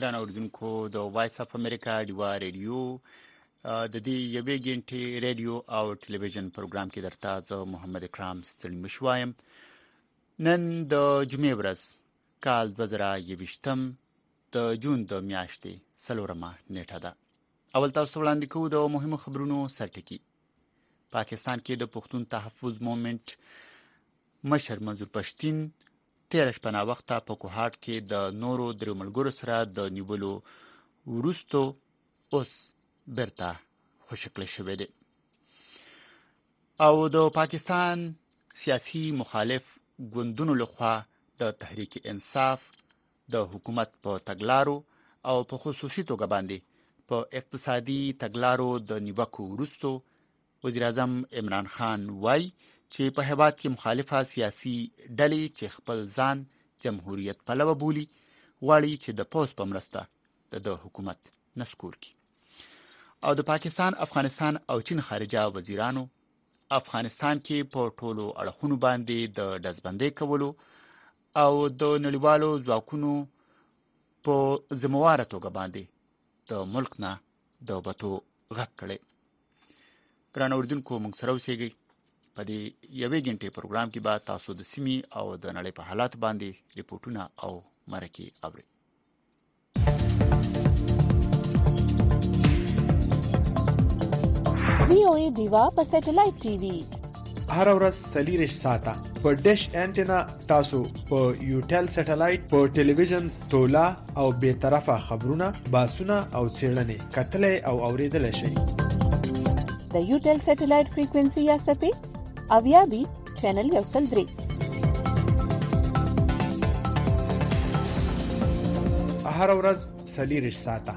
ګران اوریدونکو د وایس اف امریکا ډیوا ریډیو د دې یوې غنټې ریډیو او ټلویزیون پروګرام کې درته زه محمد اکرام ستړي مشوایم. نن د جمعې ورځ کال 2021 د جون د میاشتې 4مه نیټه ده. اول تاسو وړاندې کوو د مهمو خبرونو سرټکی. پاکستان کې د پښتون تحفظ موومېنټ مشر منظور پښتين 13 شپه نا وخته په کوهاټ کې د نورو درو ملګرو سره د نیولو وروسته اوس برته خوشکله شوې ده. او د پاکستان سیاسي مخالف ګوندونو لخوا د تحریک انصاف د حکومت په تګلارو او په خصوصي توګه باندې په اقتصادي تګلارو د نیوکو وروسته وزیر اعظم عمران خان وایي چې په هیواد کې مخالفه سیاسي ډلې چې خپل ځان جمهوریت پلوه بولي غواړي چې د پوس په مرسته د حکومت نسکور کړي. او د پاکستان، افغانستان او چین خارجه وزیرانو افغانستان کې په ټولو اړخونو باندې د دزبندۍ کولو او د نړیوالو ځواکونو په ذمہواره توګه باندې د ملک نه د وبتو غږ کړي. ګران اوریدونکو موږ سره اوسئ. په دې یوې غنټې پروګرام کې به تاسو د سیمې او د نړۍ په حالات باندې ریپورتونه او مرکې اورئ. VOA ډیوا په سټلایټ ټي وي هر ورځ 40 ساعته په ډیش انټینا تاسو په یوټل سټلایټ په ټلویزیون تولا او به طرفه خبرونه باسونه او چیرلنې کتلې او اوریدل شي. د یوټل سټلایټ فریکوئنسي یا سپې اویا بي چینل یو سل 3 هر ورځ 40 ساعته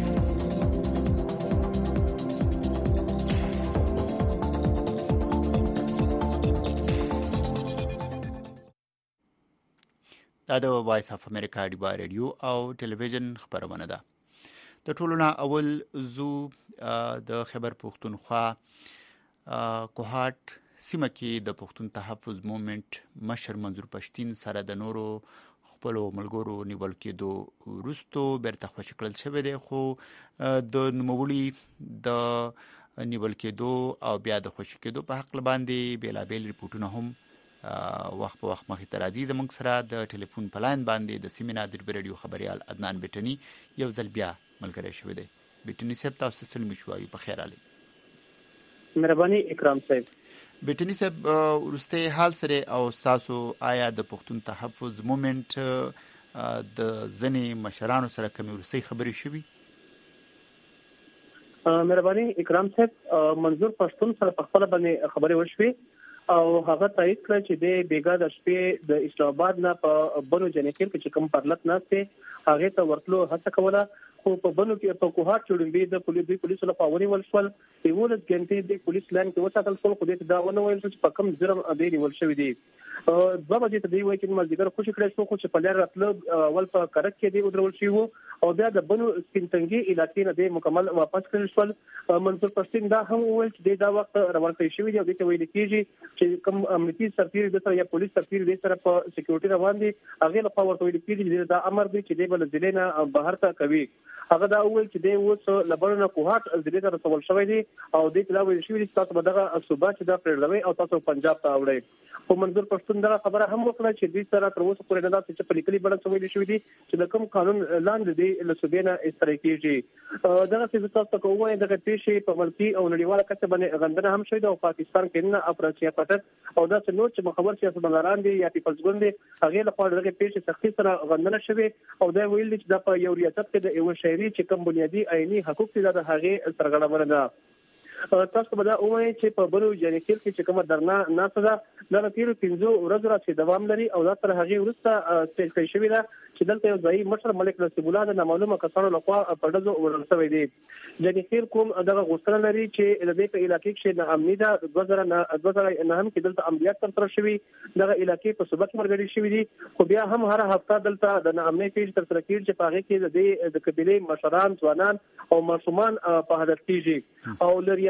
دا د وایس اف امریکا ډیوا ریډیو او ټلویزیون خبرونه ده. د ټولونه اول زو د خیبر پښتونخوا کوهاټ سیمه کې د پښتون تحفظ موومېنټ مشر منظور پښتين سره د نورو خپل ملګرو نیول کېدو وروسته برته خوشکل شوی دی. خو د نوموړي د نیول کېدو او بیا د خوشکېدو په حق باندې بیلابل ریپورتونه هم وخت په وخت مخې ته راځي. زموږ سره د ټلیفون په لاین باندې د سیمې نادر ریډیو خبريال عدنان بیٹنی یو ځل بیا ملګری شوی دی. بیٹنی صاحب تاسو سلام شوایو په خیر علي. مهرباني اکرام صاحب. بیٹنی صاحب ورسته حال سره او تاسو آیا د پښتون تحفظ موومېنټ د ځنې مشرانو سره کومې ورسته خبرې شوي؟ مهرباني اکرام صاحب منظور پښتون سره په خپل باندې خبرې وشوي او هغه تایید کړ چې د بیګا د شپې د اسلام آباد نه په بنو جنکیر کې کوم پرلط نهسته هغه ته ورتلو هڅه کوله. خو په بنو کې په کوهاټ چړمبې د پولیسو لخوا ونیول شول. 11 غنټې د پولیس لاین کې وساتل شول. خو دې دا ونه ویل چې په کوم جرم دی نیول شوی دی. 2 بجې ته دی وایي چې مازیګر خوشی کړی شو خو چې په لار راتلو اول په کرک کې دی ودرول شي وو او بیا د بنو سپینتنګي علاقې نه دی مکمل واپس کړل شول. منظور پښتين دا هم ویل چې دا وخت روان شوی دی او دې ته ویل کېږي چې کوم امنیتي سفیر د سره یا پولیس سفیر د سره په سکیورټي روان دي هغه لپاره ورته ویل کېږي چې دا امر دی چې د بل ځلې نه بهر ته کوي. هغه دا ویل چې د اوس لبنان کوهاټ ځلې ته رسول شوی دی او د کلا ویل شوی چې تاسو به دغه صوبه چې دا پرېړوي او تاسو پنجاب ته اوړئ. خو منظور پښتون دا خبره هم وکړه چې د سره تر اوسه پورې نه دا چې په لیکلي بڼه ویل شوی دی چې د کوم قانون لاندې دی له صوبې نه استری کېږي. دغه څه تاسو کومه دغه پیښې په ملکی او نړیواله کچه باندې غندنه هم شوی دی او پاکستان کې نه افراطي پټ او دا څه نور چې مخابر سیاستمداران دي یا پیپلز ګوند دي هغه له خوا دغه پیښې سختي سره غندنه شوی او دا ویل چې دا په یو ریاست کې د یو شهري چې کوم بنیادي عیني حقوق دي د هغه سرغړونه ده. تاسو به دا وایي چې په بلو جنکیل کې چې کومه درنا ناسه ده د تیرو 15 ورځې راځي دوام لري او دا تر هغه وروسته سپیشل شوی ده چې دلته یو ځای مشر ملک نصیب الله د نامعلومه کسانو لخوا په دغه ورسوي دي. جنکیل کوم دغه غوښتنه لري چې د دې په علاقې کې د امنیت 2009 هم کې دلته عملیات تر شوی دغه علاقې په صوبه کې مرګري شوی دي خو بیا هم هر هفته دلته د امنیت کې تر سره کېږي چې په هغه کې د قبيله مشران ځوانان او ماشومان په هدف کېږي او لري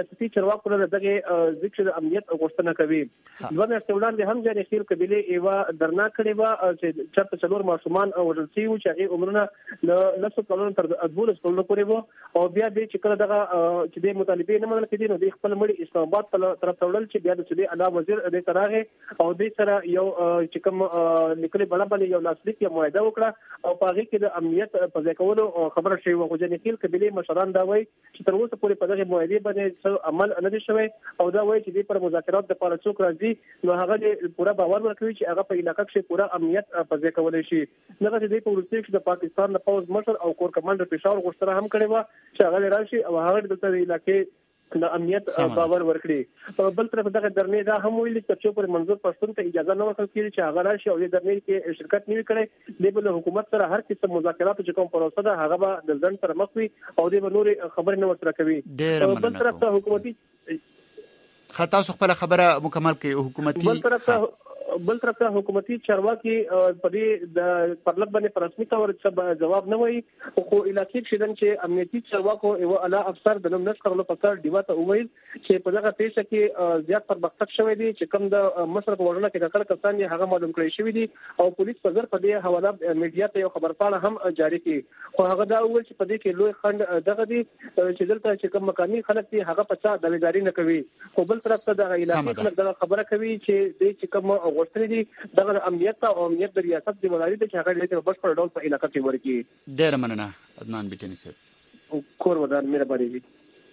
ریاستي چارواکو له دغه ذکر د امنیت غوښتنه کوي. دوه میاشتې وړاندې هم جاري خیل قبيله ایوا درنا کړې و چې چرته څلور ماشومان وژل شوي وو چې هغه عمرونه له 9 کلونو تر 12 کلونو پورې وو او بیا د چې کله دغه چې د مطالبه نه منل کېدي نو د خپل مړي اسلام آباد په طرف تړل چې بیا د سعودي اعلی وزیر د تراغه او د سره یو چې کوم لیکلي بڼه یو لاسلیک یا معاهده وکړه او په هغه کې د امنیت په ځای کولو خبره شوی و. خو جاري خیل قبيله مشران دا وایي چې تر اوسه پورې په دغه معاهده باندې عمل نه دی شوی او دا وایي چې د پر مذاکرات د لپاره څوک راځي نو هغه پورا باور ورکوي چې هغه په علاقې کې پورا امنیت په ځای کولای شي. دغه د پولیسو کې د پاکستان د پوز مشر او کور کمانډر پېښور غوښتنه هم کړې و چې هغه راشي او هغه د علاقې د امنیت باور ورکړي. بل طرف دغه درنې دا هم ویلي چې پر منظور پښتون ته اجازه نه ورکړل کېږي چې هغه راشي او د درنې کې شرکت نه وکړي. د بل حکومت سره هر قسم مذاکرات چې کوم پروسه ده هغه به د ځن سره مخ وي او د نور خبرې نه ورسره کوي. بل طرف ته حکومتي خاطر خپل خبره مکمل کوي. حکومتي بل طرف ته حکومتي چارواکي په دې د پرلط باندې په رسمي تور جواب نه وایي خو علاقې شیدن چې امنیتي چارواکو یو اعلی افسر د نوم نشکر له پکړ دیوا ته وویل چې په دغه پیښه کې زیات پرمختګ شوی دی چې کوم د مصر په وړاندې کې د کړه کسان یې هغه معلوم کړی شوی دی او پولیس په ځر په دې حواله میډیا ته یو خبرپاڼه هم جاری کړي خو هغه دا وویل چې په دې کې لوی خند دغه دی چې دلته چې کوم مقامي خلک دي هغه په څا داویداري نه کوي. خو بل طرف ته د علاقې خلک دا خبره کوي چې د کوم غوښتنې دي دغه امنیت او امنیت د ریاست د مداري د چې هغه له بشپړ ډول په علاقې کې ورکی. ډیر مننه عدنان بټنی صاحب. کور ودان مهرباني دي.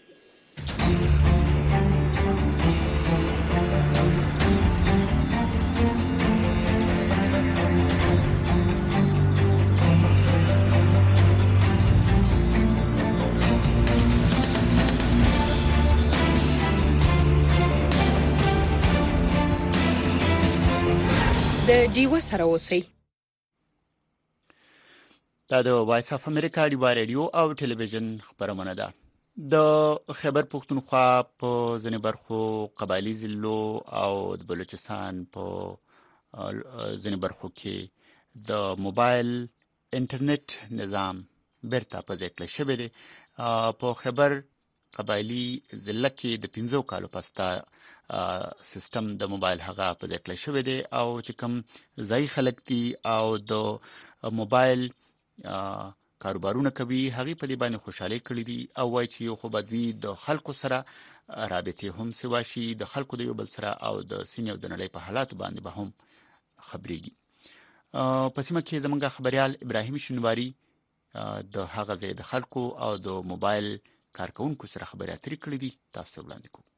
د ډیو سره اوسئ. دا د وایس اف امریکا ډیوا رادیو او ټلویزیون خبرونه ده. د خیبر پختونخوا په ځینې برخو قبایلی ضلعو او د بلوچستان په ځینې برخو کې د موبایل انټرنیټ نظام بیرته په ځای کړل شوی دی. په خیبر قبایلی ضلع کې د 15 کالو پسته سیستم د موبایل هغه په ځای کړل شوی دی او چې کوم ځای خلک دي او د موبایل کاروبارونه کوي هغه په دې باندې خوشاله کړی دي او وایي چې یو خو بدوی د خلکو سره رابطه هم سوا شي د خلکو د یو بل سره او د سیمې او د نړۍ په حالات باندې به هم خبرېږي. په سیمه کې زمونږ خبريال ابراهیم شنواری د هغه ځای د خلکو او د موبایل کارکونکو سره خبرې اترې کړې دي. تاسو وړاندې کوم.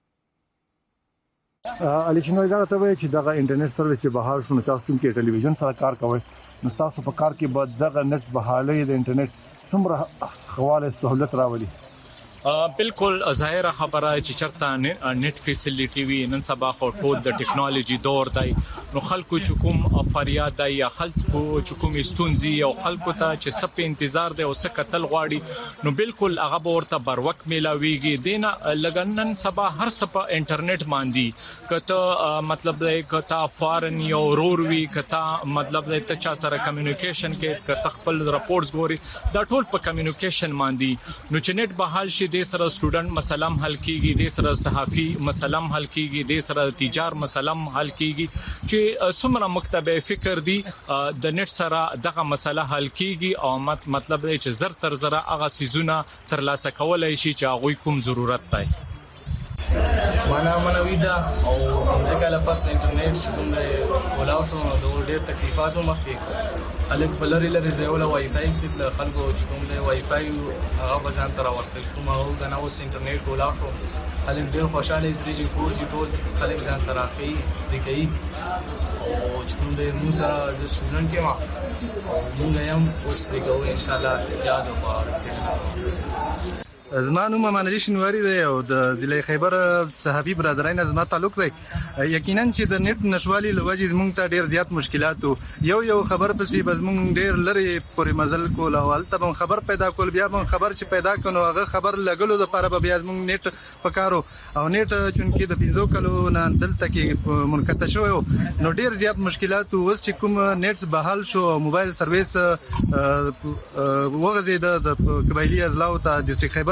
علي شنواری دا ته وایي چې دغه انټرنیټ سره چې بهال شو نو تاسو کې ټلویزیون سره کار کوئ نو تاسو په کار کې بعد دغه نت بهالۍ د انټرنیټ څومره خواله سہولت راولي؟ بالکل ظاهره خبره چې چرته نت فیسیلیټي وي نن سبا خو ټول د ټیکنالوژي دور دی نو خلکو چې کوم فریاد دی یا خلکو چې کوم استونزي او خلکو ته چې سپ انتظار دی او څه قتل غواړي نو بالکل هغه ورته بر وخت میلاویږي دینه لګنن سبا هر سپ انټرنیټ باندې کته مطلب دی کته فارن یو رور وی کته مطلب دی ته چا سره کمیونیکیشن کې کته خپل راپورټس ګوري دا ټول په کمیونیکیشن باندې نو چې نت بحال شي د سره سټوډنټ مسلم حل کیږي د سره صحافي مسلم حل کیږي د سره تجار مسلم حل کیږي چې څومره مکتب فکر دی د نت سره دغه مسله حل کیږي او مطلب دی چې زر تر زره هغه سيزونه تر لاسه کولای شي چې هغه کوم ضرورت دی. معنا منویدا او ځکه لا پاس انټرنیټ کوم دی ولاو شو د ډېر تکلیفاتو مخکې الک بلری لري زوله وای فای سیټ له خلکو چې کوم دی وای فای هغه بزان تر واستل شو ما او دا نو انټرنیټ ولاو شو الک ډېر خوشاله دي چې فور جی ټول خلک ځان سره کوي د کوي او چې کوم دی موږ سره از سټوډنټ یم او موږ هم اوس وګورو ان شاء الله اجازه وکړو. زمانو ممانجي شنواری دی او د ضلع خیبر صحافي برادران زما تعلق دی یقینا چې د نت نشوالي لوجه موږ ته ډیر زیات مشکلات یو خبر پسې بس موږ ډیر لري پورې مزل کول او البته خبر پیدا کول بیا موږ خبر چې پیدا کونو هغه خبر لګلو د لپاره بیا موږ نت پکارو او نت چونکی د 15 کلو نه دلته کې منقطع شو نو ډیر زیات مشکلات اوس چې کوم نت بحال شو موبایل سرویس وغځي د قبایلی ازلاو ته د خیبر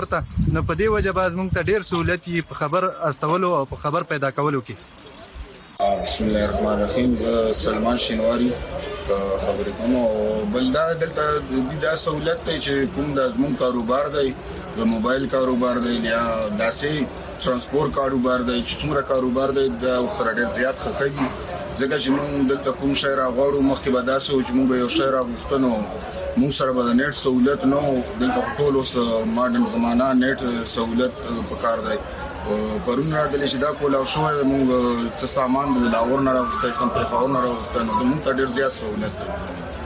ته نو په دې وجه باز موږ ته ډیر سہولت یې په خبر استولو او په خبر پیدا کولو کې. بسم الله الرحمن الرحیم. سلمان شینواری خبرې کوم. او بل دا دلته دا سہولت ته چې کوم د زمون کاروبار دی د موبایل کاروبار دی یا داسې ترانسپورت کاروبار دی چې څومره کاروبار دی د سره ډیر زیات خکېږي ځکه چې موږ دلته کوم شی راغواړو مخکې به داسې و چې موږ یو شی راغوښتنو موږ سره به د نیټ سہولت نو دلته ټول اوس ماډرن زمانہ نیټ سہولت پکار دی. پرون راغلی چې دا کول او شو موږ څه سامان د لاور نه راغوښتل سم په خاور نه راغوښتل نو موږ ته ډیر زیات سہولت دی.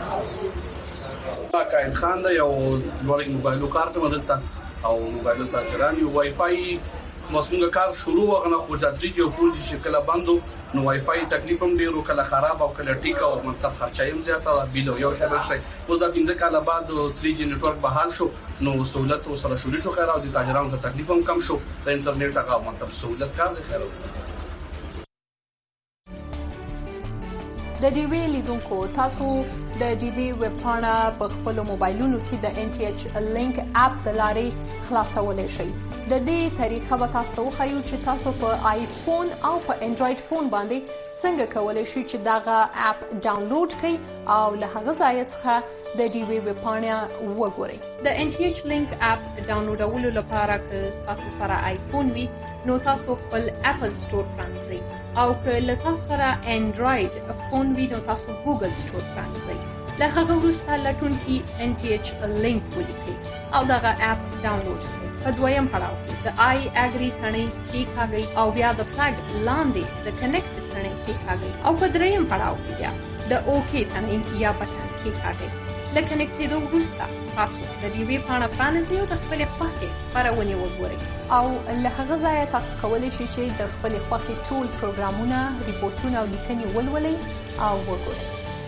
قائد خان دا یو لوړ موبایل کارت مدلته او موبایل تاجران یو وای فای مسموږه کار شروع وغنه خو د 3G او 4G شکل بندو نو وای فای تکلیف هم ډیرو کله خراب او کله ټیک او منطق خرچایم زیاته بیل یو شبر شي اوس دا 15 کاله بعد 3G نتورک بحال شو نو سہولت سره شروع شو خیر او د تاجرانو ته تکلیف هم کم شو د انټرنیټ هغه منطق سہولت کار دی خیر. د ډي وی لیدونکو تاسو د ډي وی ویب پاڼه په خپل موبایلونو کې د NTH لینک اپ د لارې خلاصولای شئ. د دې طریقه به تاسو خو چې تاسو په آیفون او په انډراید فون باندې څنګه کولای شئ چې داغه اپ ډاونلوډ کړئ او له هغه ځای څخه د ډي وی ویب پاڼه وګورئ. د NTH لینک اپ ډاونلوډولو لپاره که تاسو سره آیفون وي نو تاسو خپل اپل سٹور پرانځئ او که له تاسو سره انډراید فون وي نو تاسو ګوګل سٹور پرانځئ. له هغه وروسته لټون کې NTH لینک ولیکئ او دغه اپ ډاونلوډ کړئ. په دویم پړاو کې د آی اګری ثنې کلیکاږئ او بیا د فلګ لاندې د کنیکټ ثنې کلیکاږئ او په دریم پړاو کې بیا د اوکی ثنې یا بټن کلیکاږئ. له کنیکټېدو وروسته تاسو د دې ویب پاڼه پرانیزئ او د خپلې خوښې خپرونې وګورئ او له هغه ځایه تاسو کولی شئ چې د خپلې خوښې ټول پروګرامونه ریپورټونه او لیکنې ولولئ او وګورئ.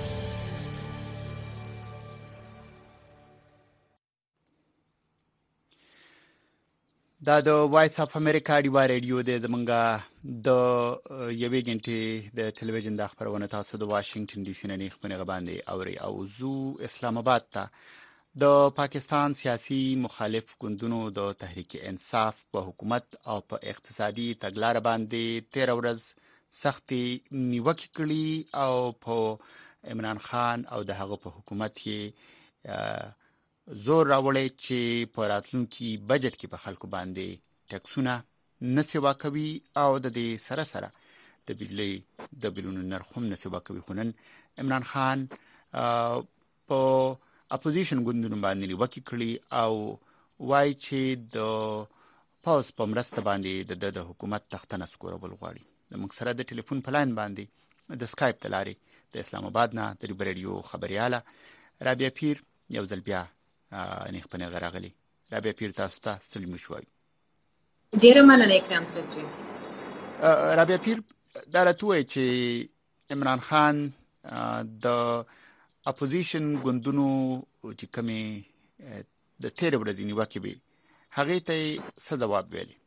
دا د وایس اف امریکا ډیوا ریډیو د زمونږه د یوې غنټې د ټلویزیون د خبرونه تاسو د واشنگټن ډي سي نه خبرونه باندې اوري او زو اسلام آباد ته د پاکستان سیاسي مخالف ګوندونو د تحریک انصاف په حکومت او په اقتصادي تګلارې باندې 13 ورځ سختي نیوکه کړې او په عمران خان او د هغه په حکومت کې زور راوړی چې په راتلونکي بجټ کې په خلکو باندې ټکسونه نسوا کوي او د دې سره سره د بجلی د بلونو نرخ هم نسوا کوي. خو نن عمران خان په اپوزیشن ګوندونو باندې نیوکه کړې او وایي چې د پاوز په مرسته باندې د حکومت تختنه سکورول غواړي. موږ سره د ټلیفون په لاین باندې د سکایپ د لارې د اسلام آباد نه د ریډیو خبرياله رابعه پیر یو ځل بیا نه خپنه غراغلی. رابعه پیر تاسو ته سلام شوي. ډیره مننه اکرام صاحب. رابعه پیر دا راته چې عمران خان د اپوزیشن ګوندونو چې کومه د 13 ورځې نیوکه به هغه ته څه جواب ویلي؟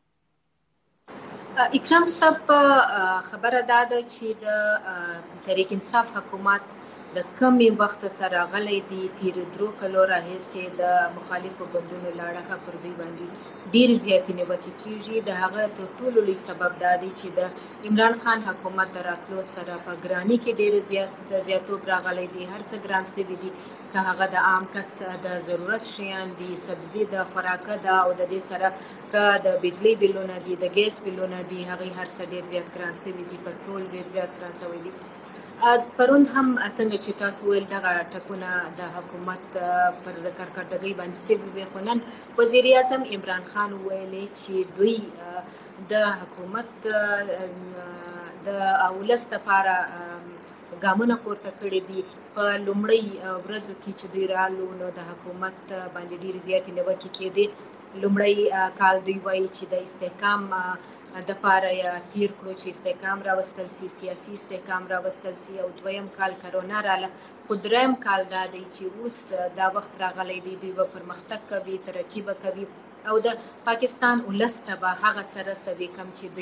اکرام صاحب خبره ده چې د تحریک انصاف حکومت د کمی وخت سره غلې دي تیر درو کلو راهیسې د مخالفو ګوندونو لاړه پر دوی باندې ډیر زیات نیوکه کیږي. د هغه تر ټولو لوی سبب دا دی چې د عمران خان حکومت دراتلو سره په ګرانی کې ډیر زیاتو راغلي دي. هر څه ګران شوی دي که هغه د عام کس د ضرورت شیان دي سبزی د خوراکه ده او د دې سره که د بجلی بلونه دي د ګیس بلونه دي هغه هر څه ډیر زیات ګران شوی دي. پټرول ډیر زیات ګران شوی دي. پرون هم څنګه چې تاسو ویل دغه ټکونه د حکومت پر کارکړدګۍ باندې سوي وي خو نن وزیر اعظم عمران خان ویلي چې دوی د حکومت د اولس لپاره ګامونه پورته کړي دي. په لومړی ورځو کې چې دوی رالو نو د حکومت باندې ډیر زیات نیوکې کېدې. لومړی کال دوی وایي چې د استحکام د پاره یا پیر کړو چې استحکام راوستل سي سیاسي استحکام راوستل سي او دویم کال کرونا رااله. خو دریم کال دا دی چې اوس دا وخت راغلی دی دوی به پرمختګ کوي ترقي به کوي او د پاکستان ولس ته به هغه څه رسوي کوم چې دوی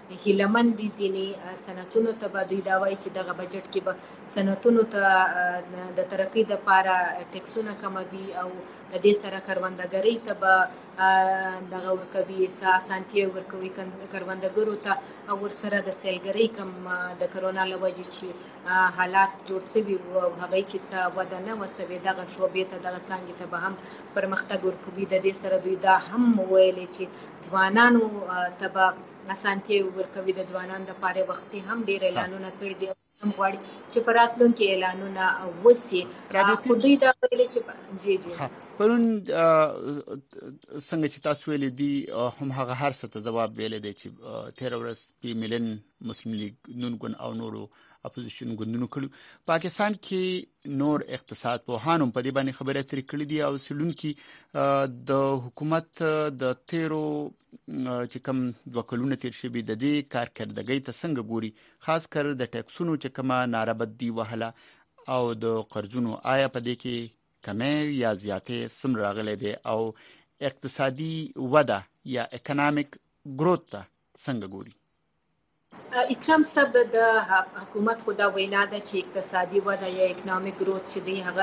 هیلمن دي ځینې صنعتونو ته به دوی دا وایي چې دغه بجټ کې به صنعتونو ته د ترقۍ دپاره ټیکسونه کموي او د دې سره کروندګرۍ ته به دغه ورکوي اسانتیاوې ورکوي کروندګرو ته او ورسره د سیلګرۍ کم د کرونا له وجې چې حالات جوړ سوي وو او هغوی کې څه وده نه وه سوې دغه شعبې ته دغه څانګې ته به هم پرمختګ ورکوي. د دې سره دوی دا هم ویلې چې ځوانانو ته به اسانتیاوې ورکوي. د ځوانانو دپاره وختي هم ډېر اعلانونه کړي دي هم غواړي چې په راتلونکي اعلانونه وسي. خو دوی دا ویلې چې جی پرون څنګه چې تاسو ویلې دي هم هغه هر څه ته جواب ویلې دی چې 13 ورځ په ملن مسلم لیگ نون ګوند او نورو اپوزیشن ګوندونو کړو. پاکستان کې نور اقتصاد پوهان هم په دې باندې خبرې اترې کړې دي او سلونکي د حکومت د 13 چې کوم 2 کلونه تیر شوي د دې کارکردګۍ ته څنګه ګوري، خاص کر د ټیکسونو چې کومه ناربدي وهله او د قرضونو آیا په دې کې کمې یا زیاتې څومره راغلی دی او اقتصادي وده یا اکونومیک گروث ته څنګه ګوري؟ اکرام صاحب د حکومت خو دا وینا ده چې اقتصادي وده یا اکنامک گروث چې دی هغه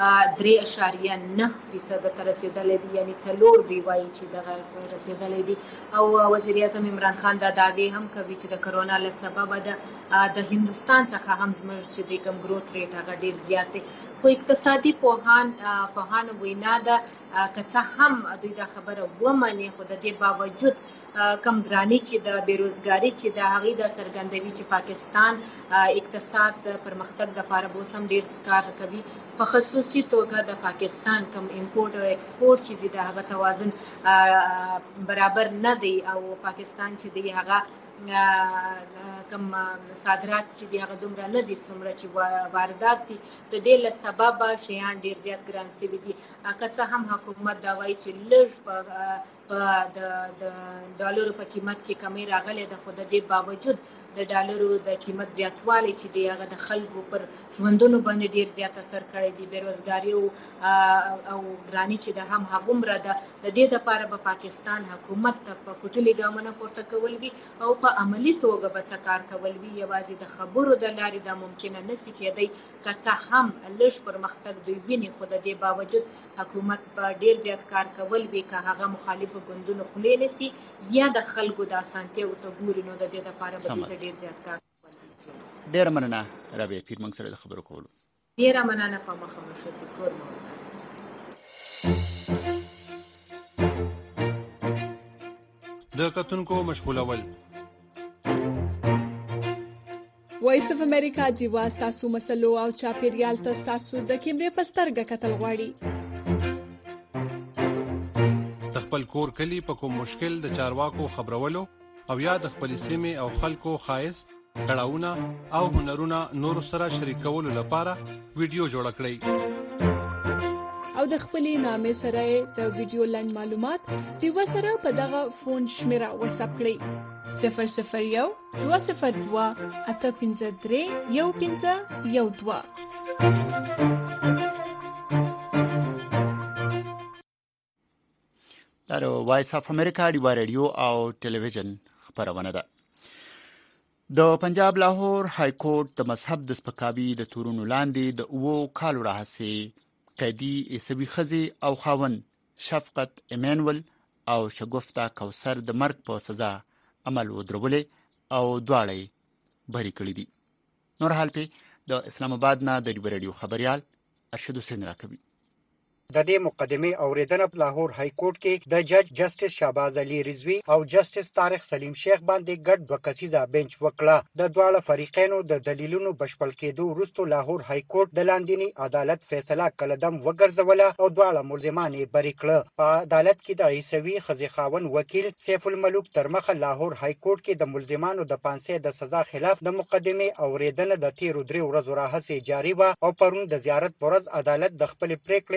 3.9% ته رسیدلی دی، یعنی 4 دوی وایي چې دغه رسیدلی دی. او وزیر اعظم عمران خان دا دعوې هم کوي چې د کرونا له سببه د هندوستان څخه هم زموږ چې د کم گروث ریټ هغه ډیر زیات دی. خو اقتصادي پوهانو وینا ده که څه هم دوی دا خبره ومني خو د دې باوجود کم ګراني چې د بیروزګاري چې د هغې د څرګندوي چې پاکستان اقتصاد پرمختګ دپاره به اوس هم ډېر کار کوي. په خصوصي توګه د پاکستان کم امپورټ او ایکسپورټ چې دی د هغه توازن برابر نه دی او پاکستان چې دی هغه کم صادرات چې دی هغه دومره نه دي څومره چې واردات دي. د دې له سببه شیان ډېر زیات ګران سوي دي. که څه هم حکومت دا وایي چې لږ د ډالرو په قیمت کې کمی راغلی ده، خو د دې باوجود د ډالرو د قیمت زیاتوالی چې دی هغه د خلکو پر ژوندونو باندې ډیر زیات اثر کړی دی. بیروزګاري او ګراني چې د هم هغومره ده. د دې دپاره به پاکستان حکومت ته په کوټلي ګامونه پورته کول وي او په عملي توګه به څه کار کول وي. یوازې د خبرو د لارې دا ممکنه نسي کېدی. که څه هم لږ پرمختګ دوی ویني خو د دې باوجود حکومت به ډیر زیات کار کول وي که هغه مخالفو ګوندونو خولې نسي یا د خلکو د اسانتیاوو ته ګوري نو د دې دپاره به دوی ډیر زیات کار کولی. ډیره مننه رابعه پیر موږ سره د خبرو کولو. ډیره مننه په مخه مو ښځې کور مو د کتونکو مشغولول. وایس اف امریکا جیوا ستاسو مسلو او چاپیریال ته ستاسو د کیمرې په سترګه کتل غواړي. د خپل کور کلی په کوم مشکل د چارواکو خبرولو او یا د خپل سیمې او خلکو خایست کړهونه او هنرونه نور سره شریکولو لپاره ویډیو جوړ کړئ او د خپلې نامې سره د ویډیو لنډ معلومات دیو سره په دغه فون شمیره واتس اپ کړئ 001 202 853 1512. دا وایس اف امریکا دی رادیو او ټلویزیون خبرونه ده. د پنجاب لاهور های کورټ د مذهب د سپکاوي د تورونو لاندې د 2 کالو راهیسې قیدي عیسوي ښځې او خاوند شفقت ایمانویل او شګفته کوثر د مرګ په سزا عمل ودرولې او دواړه بری کړې دي. نور حال په د اسلام آباد نه د رادیو خبريال ارشد حسین راکوي. د دې مقدمه اوریدنه په لاهور های کورټ کې د جج جسټس شهباز علي رضوی او جسټس طارق سلیم شیخ باندې ګډ 2 کسیزه بنچ وکړه. د دواړه فریقینو د دلیلونو بشپړ کېدو وروسته لاهور های کورټ د لاندینی عدالت فیصله کلدم وګرځوله او دواړه ملزمان یې بری کړه. په عدالت کې د عیسوي خزي خاون وکیل سیف الملوک ترمخه لاهور های کورټ کې د ملزمانو د 500 د سزا خلاف د مقدمه اوریدنه د 13 ورځې راهیسې جاری و او پرون د زیارت ورځ عدالت د خپل پریکړې او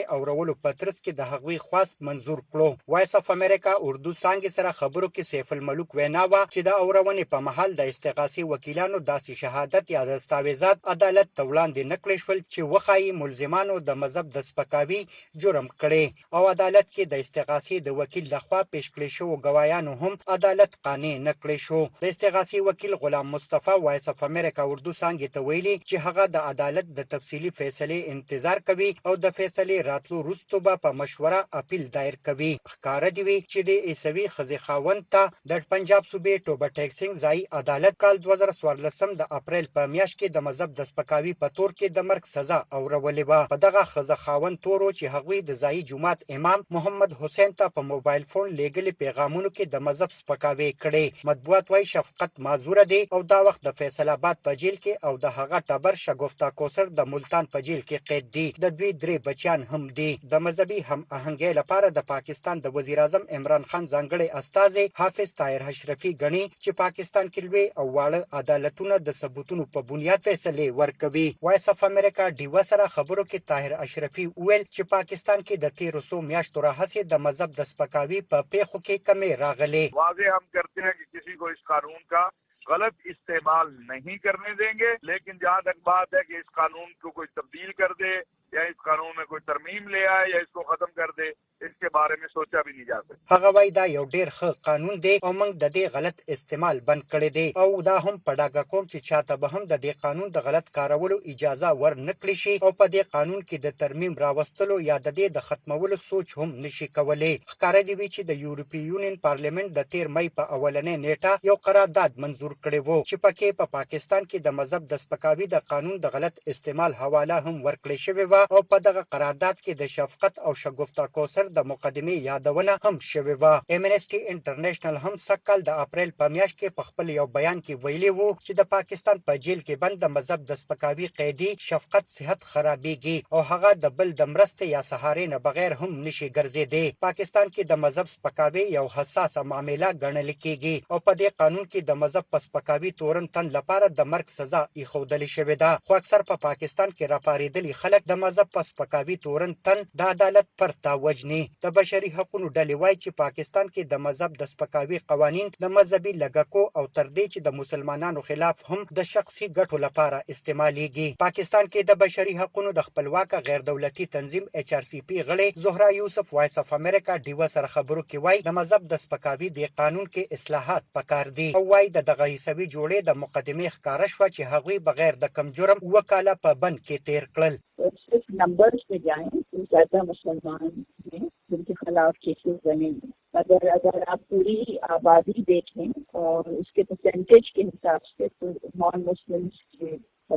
کولو په ترڅ کې د هغوی خواست منزور کړو. وایس اف امریکا اردو څانګې سره خبرو کې سیف الملک وینا و چې د اورونې په محل د استغاثي وکیلانو داسې شهادت یا دستاویزات عدالت ته وړاندې نکړل شول چې وخایي ملزمانو د مذهب د سپکاوي جرم کړي او عدالت کې د استغاثي د وکیل لخوا پیش کړی شو غوايانو هم عدالت قانع نکړي شو. د استغاثي وکیل غلام مصطفی وایس اف امریکا اردو څانګې ته ویلي چې هغه د عدالت د تفصیلی فیصله انتظار کوي او د فیصله راتلو وروسته به په مشوره اپیل دایر کوي. ښکار دی چې د عیسوي خزي خاوند ته د پنجاب صوبې ټوبه ټیکسینګ ځای عدالت کال 2014 د اپریل په میاشت کې د مذهب د سپکاوي په تور کې د مرګ سزا اورولې و. په دغه خزه خاوند تورو چې هغوی د ځای جماعت امام محمد حسین ته په موبایل فون لېږلي پیغامونو کې د مذهب سپکاوي کړي. مطبوعات وايي شفقت معذور دی او دا وخت د فیصل آباد په جیل کې او د هغه ټبر شګفتا کوثر د ملتان په جیل کې قید دي. د دوی 3 بچیان هم دي. د مذهبي هم آهنګۍ لپاره د پاکستان د وزیر اعظم عمران خان ځانګړي استازي حافظ طاهر اشرفي غني چې پاکستان کې لوی او واړه عدالتونه د ثبوتونو په بنیاد فیصله ورکوي. وایس اف امریکا ډیو سره خبرو کې طاهر اشرفي ویل چې پاکستان کې د 1300 میاشتو راهیسې د مذهب د سپکاوي په پیښو کې کمی راغلي. واضح हम करते हैं कि किसी को इस कानून का गलत इस्तेमाल नहीं करने देंगे, लेकिन जहाँ तक बात है कि इस कानून को कोई तब्दील कर दे या इस कानून में कोई तरमीम ले आए या इसको खत्म कर दे, इसके बारे में सोचा भी नहीं जा सकता. هغه وایي دا یو ډیر ښه قانون دی او موږ د دې غلط استعمال بند کړی دی او دا هم په ډاګه کوم چې چاته به هم د دې قانون د غلط کارولو اجازه ور نکړي شي او په دې قانون کې د ترمیم راوستلو یا د دې د ختمولو سوچ هم نشي کولای. ښکاره دی چې د یورپی یونین پارلیمنت د 13 مې په اولنې نیټه یو قرارداد منزور کړی وو چې پکې په پاکستان کې د مذهب د سپکاوي د قانون د غلط استعمال حواله هم ورکړی شوی و او په دغه قرارداد کې د شفقت او شګفتا کوثر د مقدمه یادونه هم شوی و. امنسټي انټرنیشنل هم سکل د اپریل په میاشت کې په خپل یو بیان کې ویلي وو چې د پاکستان په جیل کې بند د مذهب د سپکاوي قیدی شفقت صحت خرابېږي او هغه د بل د مرسته یا سهارې نه بغیر هم نشي ګرځېدی. پاکستان کې د مذهب سپکاوي یو حساسه معامله ګڼل کېږي او په دې قانون کې د مذهب په سپکاوي تورن تن لپاره د مرګ سزا ایښودل شوې ده. خو اکثر په پاکستان کې راپارېدلي خلک د مذهب په سپکاوي تورن تن د عدالت پر تاوجني. د بشري حقوقو ډلې وايي چې پاکستان کې د مذهب د سپکاوي قوانين د مذهبي لګکو او تر دې چې د مسلمانانو خلاف هم د شخصي ګټو لپاره استعماليږي. پاکستان کې د بشري حقوقو د خپلواک غیر دولتي تنظیم HRCP غړي زهرا یوسف وایس اف امریکا ډیو سره خبرو کې وايي د مذهب د سپکاوي د قانون کې اصلاحات پکار دي او وايي دغه حسابي جوړې د مقدمه ښکارا شو چې هغوی بغیر د کم جرم وکاله په بند کې تیر کړل. सिर्फ नंबर्स में जाएं तो ज्यादा मुसलमान हैं जिनके खिलाफ केसेस बने हैं. अगर आप पूरी आबादी देखें और उसके परसेंटेज के हिसाब से तो नॉन मुस्लिम्स के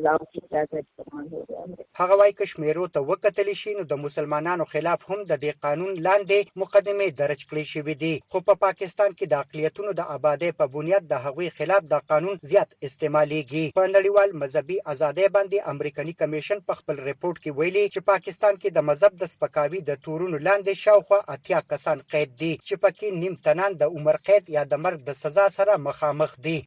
هغه وايي کشمیرو ته وکتل شي نو د مسلمانانو خلاف هم د دې قانون لاندې مقدمه درج کړې شوې دي. خو په پاکستان کې د اقلیتونو د آبادی په بنیاد د هغوی خلاف د قانون زیات استعماليږي. په نړیوال مذهبي ازادۍ باندې امریکایي کمیشن په خپل ریپورت کې ویلي چې پاکستان کې د مذهب د سپکاوي د تورونو لاندې شاوخوا 80 کسان قید دي چې پکې نیم تنان د عمر قید یا د مرګ د سزا سره مخامخ دي.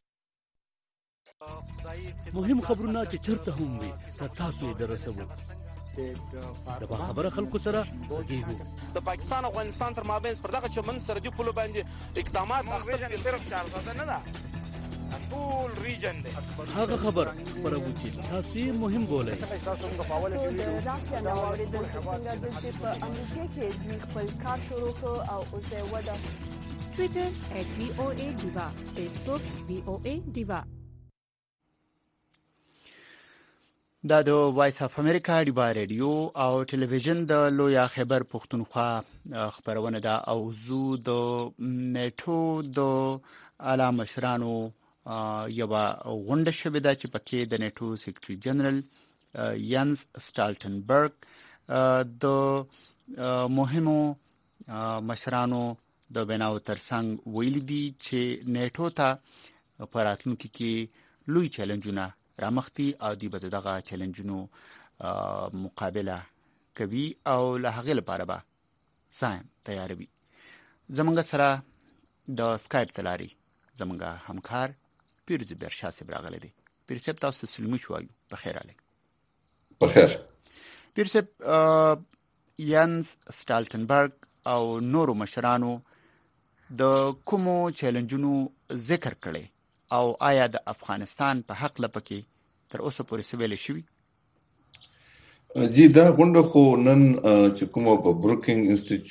مهم خبرونه چې چرته هم وي تاسو یې درسوو د خبره خلکو سره وګورئ. د پاکستان او افغانستان تر مابین پر دغه چمن سرحدي پولو باندې اقدامات اخیستل صرف 4 نه ده ټول ریجن دی. هغه خبر پرو چې تاسو یې مهم بولئ. تاسو د راکیا نو اوریدل څنګه د په امریکا کې دوی خپل کار شروع کړ او اوسه ودا ټوئیټر @VOA_Diva فیسبوک VOA_Diva. دا د وایس اف امریکا ډیوا ریډیو او ټلویزیون د لویا خیبر پښتونخوا خبرونه ده او زو د نیټو د اعلی مشرانو یو غونډه شوې ده چې پکې د نیټو سیکریټري جنرال ینز سټالټنبرګ د مهمو مشرانو د بناو ترڅنګ ویل دي چې نیټو ته په راتلونکي کې لوی چیلنجونه رامختی او دی به دغه چیلنجونو مقابله کوي او له هغه لپاره به ځان تیاروي. زمونږ سره د سکایپ تلاري زمونږ همکار پیرز برشا صاحب راغلی دی. پیرز صاحب تاسو سلام شوایو. بخیر علی. بخیر. پیرز صاحب ینس سټالټنبرګ او نورو مشرانو د کومو چیلنجونو ذکر کړي او آیا د افغانستان په حق لپاره تر اوسه پورې څه ویل شوی؟ جی دا غونډه خو نن چې کومه په بروکینګ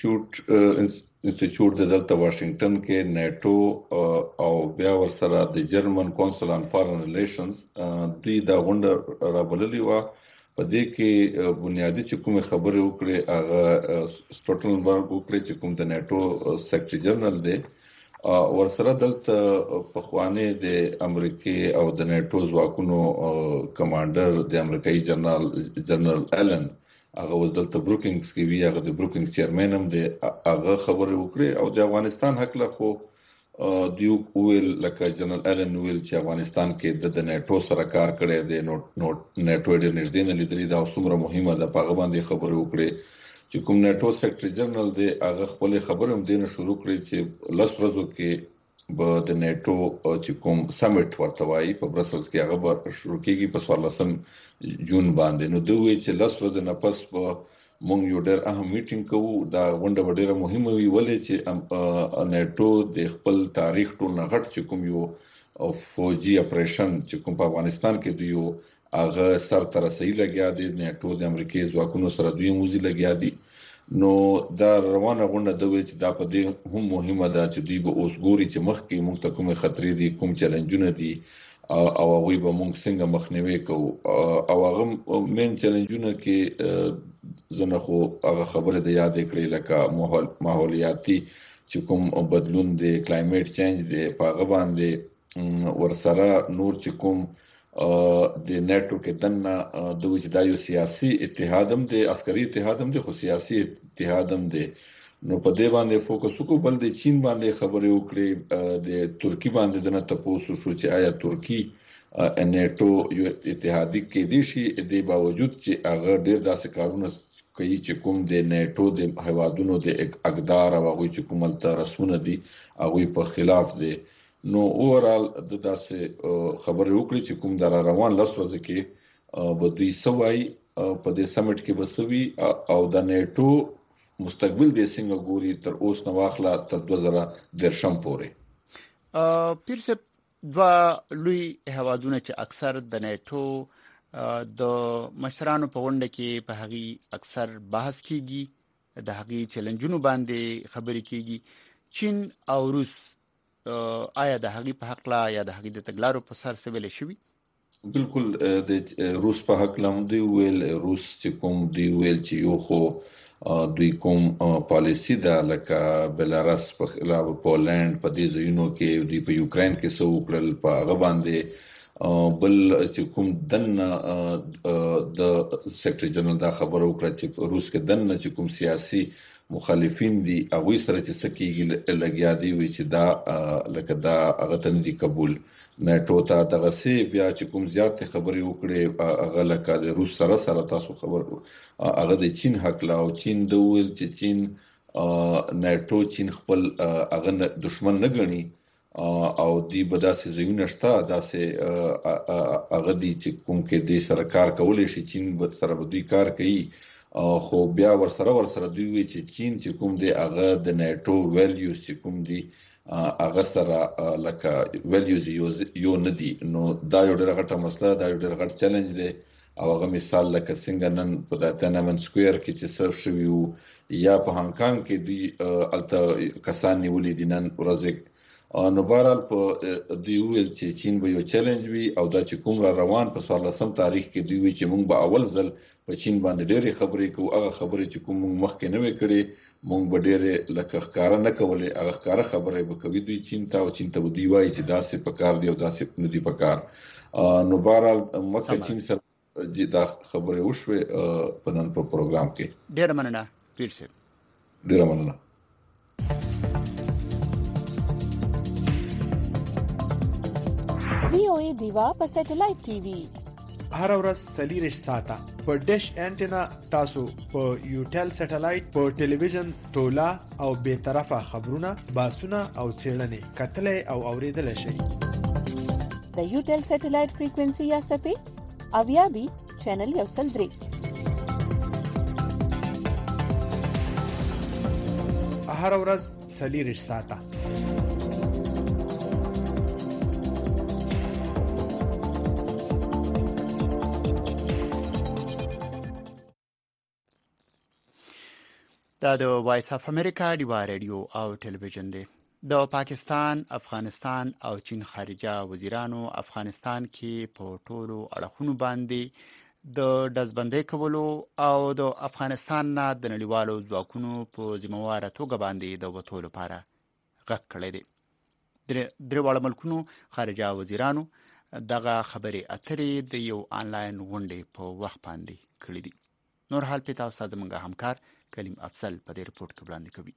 انسټیټیوټ د دلته واشنگټن کې نیټو او بیا ورسره د جرمن کونسل آن فارن ریلیشنز دوی دا غونډه رابللې و. په دې کې بنیادی چې کومه خبره وکړي هغه سټالټنبرګ وکړي چې کوم د نیټو سیکرټری جنرال دی ورسره دلته په خوانه د امریکای او د نیټو ځواکونو کمانډر د امریکایي جنرال ایلن هغه دلته بروکینګز کې وی هغه د بروکینګز چیرمن هم دی هغه خبره وکړي او د افغانستان حق له خو دیو ویل لکه جنرال ایلن ویل چې افغانستان کې د نیټو سره کار کړی دی نو نیټو د نږدې نه لیدلې دا څومره مهمه ده په هغه باندې خبره وکړي چې کوم نیټو سیکرټری جنرال دی هغه خپل خبره هم دینه شروع کړې چې لس ورځو کې به د نیټو چې کوم سمیټ ورته وایي په برسلز کې هغه به شروع کېږي په 14 جون باندې. نو دوی چې لس ورځې نه پس به مونږ یو ډېر اهم میټینګ کوو. دا غونډه ډېره مهمه وي ولې چې نیټو د خپل تاریخ ټول نه غټ چې کوم یو فوجي اپریشن چې کوم په افغانستان کې دی یو هغه سر تر رسېدل لګیا دي. نیټو د امریکای ځواکونو سره دوی موزي لګیا دي. نو دا روانه غونډه دوی چې دا په دې هم مهمه ده چې دوی به اوس ګوري چې مخکې موږ ته کومه خطرې دي کوم چیلنجونه دي او هغه به موږ څنګه مخنیوي کوو او هغه مین چیلنجونه کې زنه خو هغه خبره د یاد کړې لکه ماحولیاتي چې کوم بدلون دی کلایمټ چینج دی په هغه باندې ورسره نور چې کوم د نیټو کې دنه دوی چې دا یو سیاسي اتحاد هم دی عسکري اتحاد هم دی خو سیاسي اتحاد هم دی. نو په دې باندې فوکس وکړو. بل د چین باندې خبرې وکړې د ترکی باندې دنه تاسو شو چې آیا ترکی نیټو یو اتحادی کې دي شي د باوجود چې هغه ډېر داسې کارونه کوي چې کوم د نیټو د هیوادونو د اقدار او هغه چې کومل رسمونه دي هغه په خلاف دي. نو اورال د داسې خبرې وکړي چې کوم در روان لس ورځې کې به دوی سوای په دې سمیټ کې بسوي او د نیټو مستقبل د څنګه ګوري تر اوس نو واخلا تر 2013 پورې. پیرسه دوا لوی هوادونه چې اکثر د نیټو د مشرانو په غونډه کې په هغه اکثر بحث کیږي د هغه چیلنجونو باندې خبرې کیږي. چین او روس آیا د هغه په حق لا یا د هغه د تګلارو په سر څه ویل شوی؟ بالکل د روس په حق لم دی ویل. روس چې کوم دی ویل چې یو خو دوی کوم پالیسی دا لکه بلاروس په خلاف پولند په دې ځایونو کې دوی په یوکرين کې سو کړل په هغه باندې بل چې کوم دنه د سیکرټری جنرال دا خبر وکړه چې روس کې دنه چې کوم سیاسي مخالفین دي هغه سره چې سکیږي لګیا دی وی چې دا لکه دا هغه تن دي قبول نیټو ته دغه سي بیا چې کوم زیات خبري وکړي هغه لکه د روس سره تاسو خبر هغه د چین حق لا او چین د ویل چې چین نیټو چین خپل هغه دشمن نه ګڼي او دی بداسې زیونه شته داسې هغه دي چې کوم کې د سرکار کولې شي چین به سره دوی کار کوي خو بیا ورسره دوی وی چې چین چې کوم دی هغه د نیټو ویلیوز چې کوم دی هغه سره لکه ویلیوز یو نه دي. نو دا یو ډېر غټه مسله دا یو ډېر غټ چیلنج دی او هغه مثال لکه څنګه نن په تنامن سکوير کې چې سر شوی یا په هانګ کانګ کې دوی الته کسان نیولې دي نن ورځ. نو بهرحال په دوی ویل چې چین به یو چیلنج وي او دا چې کوم را روان په 14 تاریخ کې دوی وی چې موږ به اول ځل په چین باندې ډېری خبرې کوو هغه خبرې چې کوم مخکې نه وکړي موږ به ډېر لکه ښکارا نه کولې هغه ښکارا خبرې به کوي دوی چین ته او چین ته دوی وایي چې داسې پکار دی او داسې نه دی پکار. نو بهرحال مکه چین سره دا خبرې وشوي په نن په پروګرام کې. ډېر مننه پیر صاحب. ډېر مننه. VOA دیوا په سټلایټ ټي وي هر ورځ 40 ساعته په ډیش انټینا تاسو په یوټل سټلایټ په ټلویزیون تولا او به طرفه خبرونه باسونه او چیرلنې کتلې او اوریدل شي. د یوټل سټلایټ فریکوئنسي یا سپې اویا بي چینل یو سل 3 هر ورځ 4 ساعته. دا د وایس اف امریکا ډیوا ریډیو او ټلویزیون دی. د پاکستان، افغانستان او چین خارجه وزیرانو افغانستان کې په ټولو اړخونو باندې د دزبندۍ کولو او د افغانستان نه د نړیوالو ځواکونو په ذمہواره توګه باندې د وټو لپاره غږ کړی دی. درېواړه ملکونو خارجه وزیرانو دغه خبرې اترې د یو آنلاین غونډې په وخت باندې کړې دي. نور حال په تاسو زموږ همکار کلیم افضل په دې رپورت کې وړاندې کوي.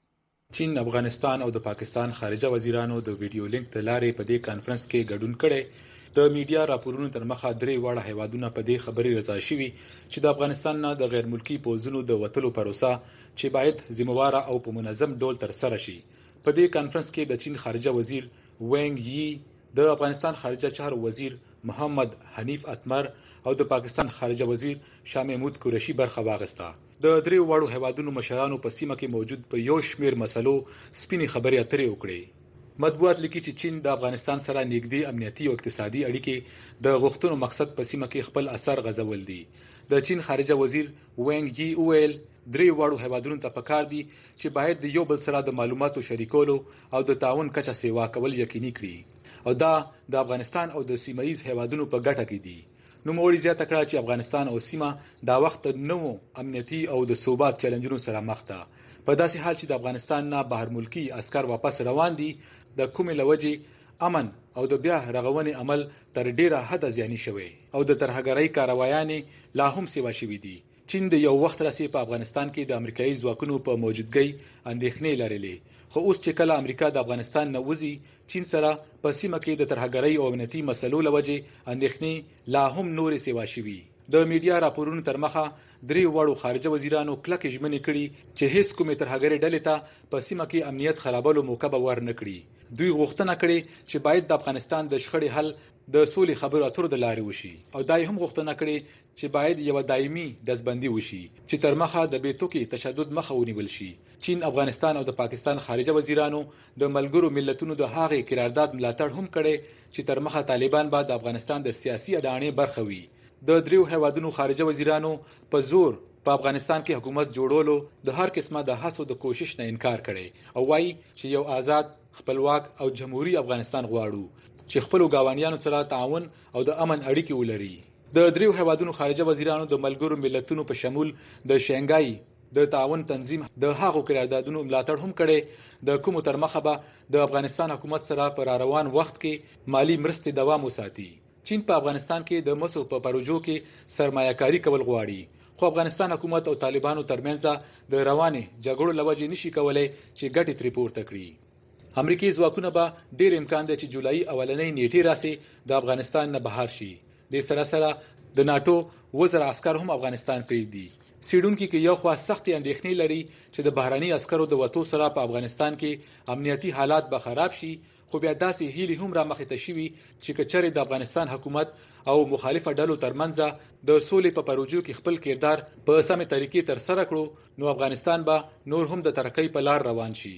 چین، افغانستان او د پاکستان خارجه وزیرانو د ویډیو لینک د لارې په دې کانفرنس کې ګډون کړي. د میډیا راپورونو تر مخه درې واړه هیوادونه په دې خبرې رضا شوي چې د افغانستان نه د غیر ملکی پوځونو د وټلو پروسه چې باید ذمہواره او په منظم ډول تر سره شي. په دې کانفرنس کې د چین خارجه وزیر وینګ یی، د افغانستان خارجه چارو وزیر محمد حنیف اتمر او د پاکستان خارجه وزیر شاه محمود قریشي برخه واغسته. د درې واړو هیوادونو مشرانو په سیمه کې موجود په یو شمیر مسلو سپینې خبرې اترې وکړي. مطبوعات لیکي چې چین د افغانستان سره نږدې امنیتي او اقتصادي اړیکې د غوښتنو مقصد په سیمه کې خپل اثر غځول دي. د چین خارجه وزیر وینګ یی وویل درې واړو هیوادونو ته پکار دي چې باید د یو بل سره د معلوماتو شریکولو او د تعاون کچه سیوا کول یقیني کړي او دا د افغانستان او د سیمایي هیوادونو په ګټه کې دي. نوموړي زیاته کړه چې افغانستان او سیمه دا وخت نوو امنیتي او د ثبات چیلنجونو سره مخ ده. په داسې حال چې د افغانستان نه بهر ملکی عسكر واپس روان دي، د کومې لوجې امن او د بیا رغونې عمل تر ډیره حد زیانی شوی او د ترهګرۍ کاروایانې لا هم سیوا شوې دي. چین د یو وخت راسي په افغانستان کې د امریکایي ځواکونو په موجودګۍ اندېښنې لرلې، خو اوس چې کله امریکا د افغانستان نه وځي، چین سره په سیمه کې د ترهګرۍ او امنیتي مسلو لوجې اندېښنې لا هم نورې سیوا شوي. د میډیا راپورونو تر مخه درې واړو خارجه وزیرانو کلکې ژمنې کړي چې هیڅ کومې ترهګرۍ ډلې ته په سیمه کې امنیت خرابولو موقع به ور نه کړي. دوی غوښتنه کړې چې باید د افغانستان د شخړې حل د سولې خبرو اترو د لارې وشي او دای هم غوښتنه کړې چې باید یو دایمي دزبندي وشي چې تر مخه د بیتوکي تشدد مخه ونیول شي. چین، افغانستان او د پاکستان خارجه وزیرانو د ملګرو ملتونو د هغې قرارداد ملاتړ هم کړي چې تر مخه طالبان به د افغانستان د سیاسي اډانې برخه وي. د دریو هیوادونو خارجه وزیرانو په زور په افغانستان کې حکومت جوړولو د هر قسمه د هڅو د کوشش نه انکار کړي او وایي چې یو آزاد، خپلواک او جمهوریت افغانستان غواړو چې خپل ګاونډیانو سره تعاون او د امن اړیکې ولري. د دریو هیوادونو خارجه وزیرانو د ملګرو ملتونو په شمول د شانګهای د تعاون تنظیم د هغو قراردادونو ملاتړ هم کړي د کوم تر مخه به د افغانستان حکومت سره پر روان وخت کې مالی مرستې دوام وساتي. چین په افغانستان کې د مسو په پروژو کې سرمایه‌کاري کول غواړي، خو افغانستان حکومت او طالبانو ترمنځ د روانې جګړو لوجې نشي کولای چې ګټې ترې پورته کړي. امریکایي ځواکونه به ډېر امکان دی چې جولای اولنۍ نیټې راسي د افغانستان نه بهر شي. د سره د ناتو وزر عسكر هم افغانستان پرېږدي. سیډونکو کې یو خوا سخت اندېښنې لري چې د بهراني عسکرو د وټو سره په افغانستان کې امنیتي حالات به خراب شي، خو بیا داسې هیلې هم را مخې ته شوي چې کچره د افغانستان حکومت او مخالفه ډلو ترمنځ د سولې په پروژو کې خپل کردار په سمه طریقې تر سره کړو، نو افغانستان به نور هم د ترقۍ په لار روان شي.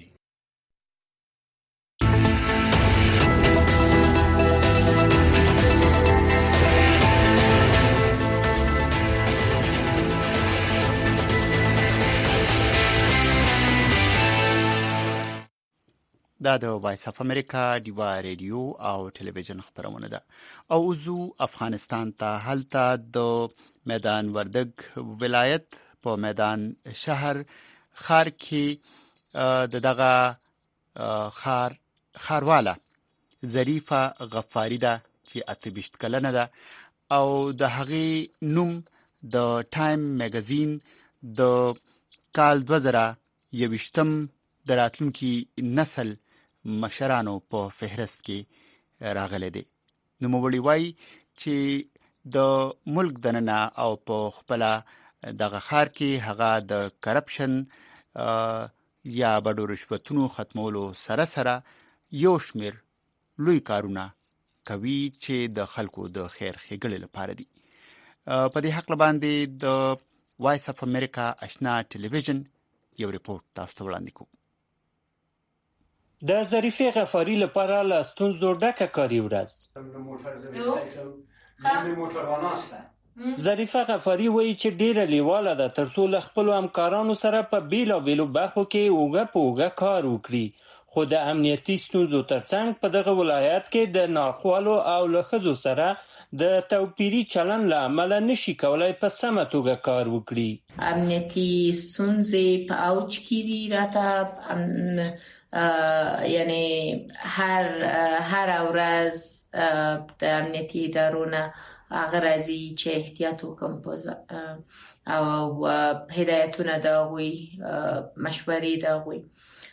دا د وایس اف امریکا ډیوا ریډیو او ټلویزیون خبرونه ده. او وزو افغانستان ته هلته د میدان وردګ ولایت په میدان شهر خار کې د دغه خارواله ظریفه غفاری ده چې 28 کلنه ده او د هغې نوم د ټایم میگزین د کال 2021 د راتلونکي نسل مشرانو په فهرست کې راغلي دي. نوموړي وایي چې د ملک دننه او په خپل دغه خار کې هغه د کرپشن یا بډو رشوتونو ختمولو سره سره یو شمیر لوی کارونه کوي چې د خلکو د خیر ښېګړې لپاره دي. په دې حق باندې د وایس اف امریکا آشنا ټلویزیون یو ریپورت تاسو ته وړاندې کوم. د ظریفې غفاري لپاره له ستونزو ډکه کاري ورځ. ظریفه غفاري وایي چې ډیره لیواله ده ترڅو له خپلو همکارانو سره په بیلابیلو برخو کې اوږه په اوږه کار وکړي، خو د امنیتي ستونزو ترڅنګ په دغه ولایت کې د ناخوالو او له ښځو سره د توپیري چلن له امله نشي کولای په سمه توګه کار وکړي. امنیتي ستونزې په اوج کې دي راته، یعنی هر ورځ د امنیتي ادارونه هغه راځي چې احتیاط وکړم او هدایتونه د هغوی مشورې د هغوی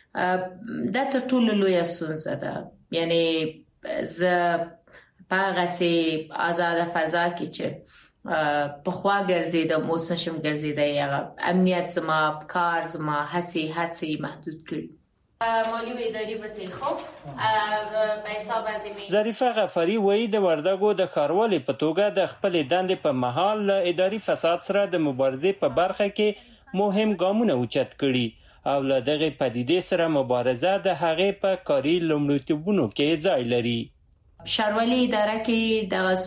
دا تر ټولو لویه ستونزه ده. یعنی زه په هغسې ازاده فضا کې چې پخوا ګرځېدم اوس نشم ګرځېدی، هغه امنیت زما کار زما هڅې محدود کړي. مالی و اداری به تیخوب به حساب ازمی. ظریفه غفاری وایي د وردګو د ښاروالۍ په توګه د خپلې دندې په مهال له اداري فساد سره د مبارزې په برخه کې مهم ګامونه اوچت کړي او له دغې پدیدې سره مبارزه د هغې په کاري لومړیتوبونو کې ځای لري. ښاروالۍ اداره کې دغه